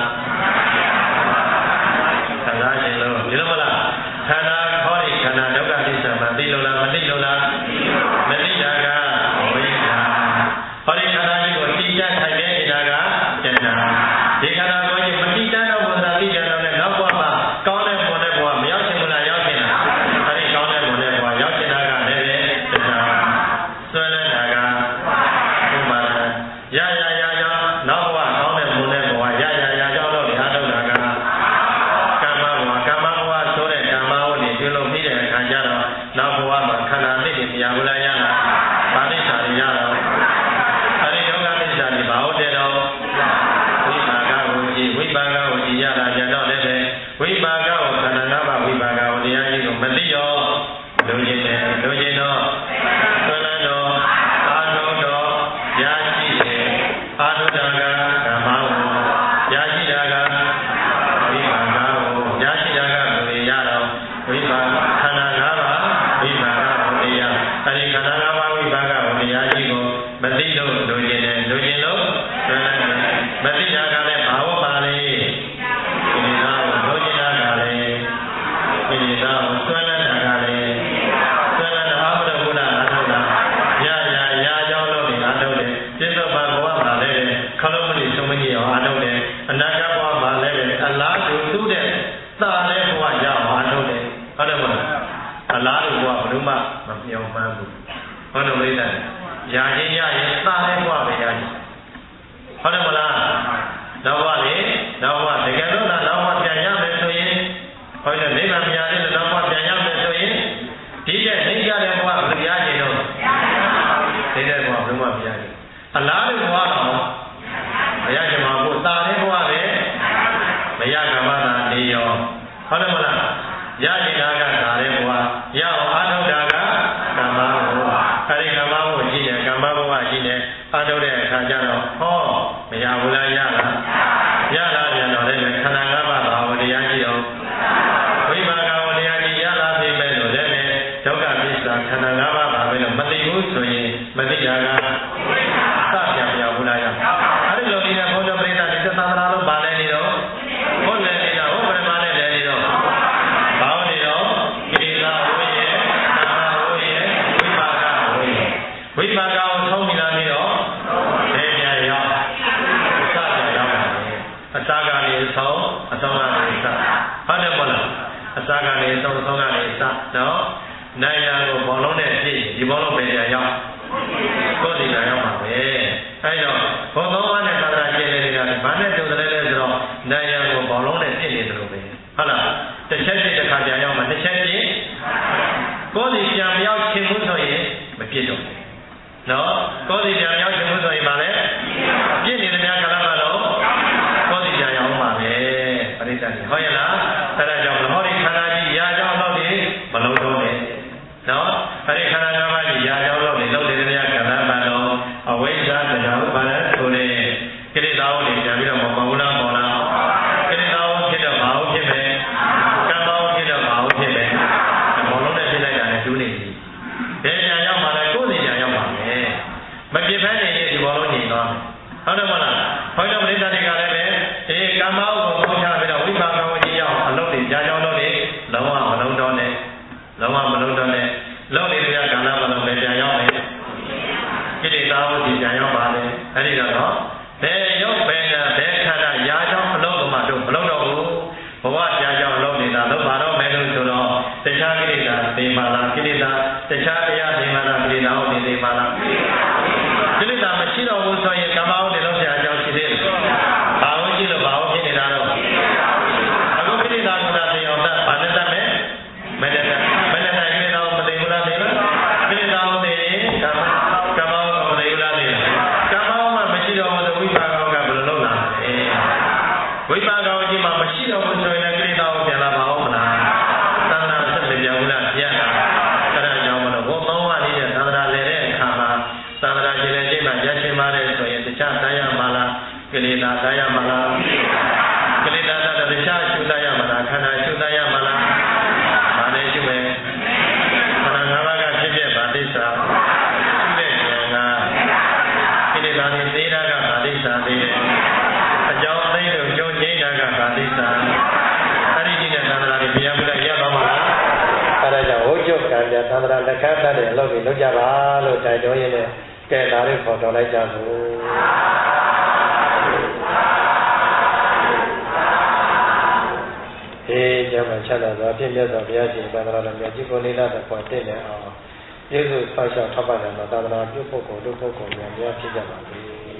Speaker 1: ခံစားခြင်းလို့ဒီလိုမလားခန္ဓာခေါ်ဒီခန္ဓာဒုက္ခသစ္စာမသိလို့လားမသိလို့လားမသိတာကဝိညာဉ်ဟောဒီခန္ဓာကြီးကိုသိကြထိုင်နေနေတာကတဏှာဒီခန္ဓာကိုယ်ကြီးမသိတတ်တော့ဘူးသာသိကြတော့လည်းနောက်ဘဝမှာကောင်းတဲ့ဘဝနဲ့ဘဝမရောက်ချင်ဘူးလားရောက်ချင်တာအဲဒီကောင်းတဲ့ဘဝနဲ့ဘဝရောက်ချင်တာကလည်းတဏှာဆွဲလန်းတာကဥပါဒရနောက်ဘဝကောင်းတဲ့ဘဝနဲ့ဘဝရကြောင်းတော့အားထုတ်တာကကမ္မဘဝဆိုတဲ့ကမ္မဝတ်တွေပြုလုပ်ပြီးတဲ့အခါကျတော့နောက်ဘဝမှာခန္ဓာသိတယ်မရဘူးလားရလားဗာတိစာရရတော့အဲဒီဒုက္ခသစ္စာတွေဘာဟုတ်တယ်တော့ဝိပါကကိုကြည့်ရတာကြတော့လည်းပဲဝိပါကကိုခန္ဓာ၅ပါးဝိပါကကိုတရားကြီးကိုမသိတော့လိုချင်တော့ဆွဲလန်းတော့အာထုတော့ရရှိတယ်အာထုတာကဓမ္မကိုရရှိတာကဝိပါကကိုရရှိတာကကိုရတော့ဝိပါခန္ဓာ၅ပါးဝိပါကကိုတရားအဲဒီခန္ဓာ၅ပါးဝိပါကကိုတရားကြီးကိုမသိလို့လိုချင်လို့ဆွဲလန်းတယ်မသိတာကလည်းဘာဝပါလဲကိလေသာကိုလိုချင်တာကလည်းကိလေသာကိုဆွဲလန်းတာကလည်းဆွဲလန်းတာအဘဒဘုရားအားထုတ်တာရကြောင်းလို့ဒီအားထုတ်တယ်ပြစ္ဆုတ်ပါဘဝမှာလည်းခလုံးမလီဆုံးမကြီးအောင်အားထုတ်တယ်အနာဂတ်ဘဝမှာလည်းအလားတူသူ့တဲ့သာတဲ့ဘဝရအောင်အားထုတ်တယ်ဟုတ်တယ်မလားအလားတူဘဝဘယ်သူမှမပြောင်းမှန်းဘူးဟုတ်တယ်မိတ်တယ်ရာချင်းရရင်သာတဲ့ဘဝပဲရရင်ဟုတ်တယ်မလားနောက်ဘဝလေနောက်ဘဝတကယ်တော့နောက်ဘဝပြန်ရမယ်ဆိုရင်ဟောတယ်နိဗ္ဗာန်မြာတဲ့နောက်ဘဝပြန်ရမယ်ဆိုရင်ဒီတဲ့နှိမ့်ကြတဲ့ဘဝဘယ်လိုရကြတော့ဒီတဲ့ဘဝဘယ်လိုမှမရဘူးအလားတူဘဝတော့မရကြမှာဘူးတာတဲ့ဘဝပဲမရကမှသာနေရောဟုတ်တယ်မလားရနေတာကတာတဲ့ဘဝရအောင်အားထုတ်တာကကမ္မဘဝအဲဒီကမ္မဘဝရှိတယ်ကမ္မဘဝရှိတယ်အားထုတ်တဲ့အခါကျတော့ဟောမရဘူးလားရလားပြန်တော့လည်းခန္ဓာ၅ပါးဘာဝတရားကြီးတော့ဝိပါကဝတရားကြီးရလာပြီမဲ့လို့လည်းဒုက္ခသစ္စာခန္ဓာ၅ပါးဘာပဲလို့မသိဘူးဆိုရင်မသိတာကသပြန်ပြောင်းဘူးလားရအဲ့ဒီလိုနေတဲ့ဘုရားပရိသတ်ဒီသံဃာလုံးပါလဲနေတော့ဘုလည်းနေတာဘုပရမနဲ့လည်းနေတော့ဘာလို့နေတော့ကိလေသာဝိရဲ့သံဃာဝိရဲ့ဝိပါကဝိပါကကိုထုံးမိလာပြီးတော့ဘယ်ပြန်ရောက်အစာကနေဆုံးအဆုံးကနေစဟုတ်တယ်မဟုတ်လားအစာကနေဆုံးအဆုံးကနေစနော်နိုင်ရကိုဘောလုံးနဲ့ပြည့်ဒီဘောလုံးပဲကြာရောက်ကိုယ်ဒီကရောက်ပါပဲအဲဒါဘောသုံးပါးနဲ့သာသနာကျင့်နေတာဘာနဲ့တူတယ်လဲဆိုတော့နိုင်ရကိုဘောလုံးနဲ့ပြည့်နေတယ်လို့ပဲဟုတ်လားတစ်ချက်ပြည့်တစ်ခါကြာရောက်မှတစ်ချက်ပြည့်ကိုယ်ဒီပြန်မရောက်ချင်ဘူးဆိုရင်မပြည့်တော့နော်ကိုယ်ဒီပြန်မရောက်ချင်ဘူးဆိုရင်ဗာလဲပြည့်နေတယ်များကလည်းမလို့ကိုယ်ဒီပြန်ရောက်ပါပဲပရိသတ်ကြီးဟုတ်ရဲ့လားအဲဒါကြောင့်ဟောဒီခန္ဓာကြီးရာကြောင်းတော့ဒီမလုံးတော့နဲ့နော်အဲဒီခန္ဓာ၅ပါးကြီးရာကြောင်းတော့ဒီလုံးနေတဲ့များကလည်းမလို့အဝိဇ္ဇာတရားဥပါဒဆိုတဲ့ကိလေသာတွေပြန်ပြီးတော့မပေါ်ဘူးလားပေါ်လားကိလေသာဖြစ်တော့ဘာဟုတ်ဖြစ်မယ်ကမ္မဖြစ်တော့ဘာဟုတ်ဖြစ်မယ်ဘောလုံးနဲ့ဖြစ်လိုက်တာနဲ့ကျူးနေပြီဘယ်ညာရောက်မှလဲကိုယ်စီညာရောက်ပါမယ်မပြစ်ဖက်နေရင်ဒီဘောလုံးညင်သွားဟုတ်တယ်မလားဘုရားပရိသတ်တွေကလည်းပဲကမ္မဥကိုပေါင်းချပြီးတော့ဝိပါကဝကြီးရောက်အလုပ်တွေကြာကြောင်းလုပ်နေလုံးဝမလုံးတော့နဲ့လုံးနေတဲ့ကာလ
Speaker 2: ခြားကိလေသာသိမှလားကိလေသာတခြားတရားသိမှလားကိလေသာဟုတ်သိမှလားကိလေသာမရှိတော့ဘူးဆိုရင်ကမ္မဟုတ်တယ်လို့ဆရာအကြောင်းရှိသေးတယ်ဘာဟုတ်ကြည့်လို့ဘာဟုတ်ဖြစ်နေတာတော့အခုကိလေသာကသိအောင်တတ်ဘာနဲ့တတ်မယ်မနဲ့ကိလေသာမသိဘူးလားသိလားကိလေသာဟုတ်တယ်ကမ္မဟုတ်မသိဘူးလားသိလားကမ္မဟုတ်မှမရှိတော့ဘူးဆိုဝိပါကောကဘယ်လိုလုပ်လာလဲဝိပါကောကြီးမှမရှိတော့ဘူးဆိုရင်ကိလေသာကိုပြန်လာမအောင်မလားသံဃာဆက်မပြောဘူးလားပြန်လာအဲ့ဒါကြောင့်မလို့ဘုံမောင်းဝလေးနဲ့သံဃာလဲတဲ့အခါမှာသံဃာကျင်တဲ့ချိန်မှာရရှိမှတဲ့ဆိုရင်တခြားတရားမလားကိလေသာတရားမလားကိလေသာတခြားရှုတရားမလားခန္ဓာရှုတရားမလားဘာနဲ့ရှုမယ်ခန္ဓာ၅ပါးကဖြစ်ဖြစ်ဗာတိစ္ဆာရှုတဲ့ဉာဏ်ကကိလေသာတွေသိတာကဗာတိစ္ဆာသိတယ်အကြောင်းသိလို့ကြုံငြိမ်းတာကဗာတိစ္ဆာအဲ့ဒီကြီးတဲ့သံဃာတွေပြန်ပြီးတော့ရပါမှာလားအဲ့ဒါကြောင့်ဝိဇ္ဇုကံပြသံဃာလက်ခံတတ်တဲ့အလုပ်တွေလုပ်ကြပါလို့တိုက်တွန်းရင်းနဲ့ကဲဒါလေးခေါ်တော်လိုက်ကြစို့ကျမ်းမှာချမ်းသာစွာဖြင့်မြတ်စွာဘုရားရှင်သာသနာတော်မြတ်ကြီးကိုလေးလာတဲ့ပေါ်တည်နေအောင်ယေရှုဆောက်ရှောက်ထောက်ပံ့တယ်မှာသာသနာပြုဖို့ကိုလူဖို့ကိုများများဖြစ်ကြပါစေ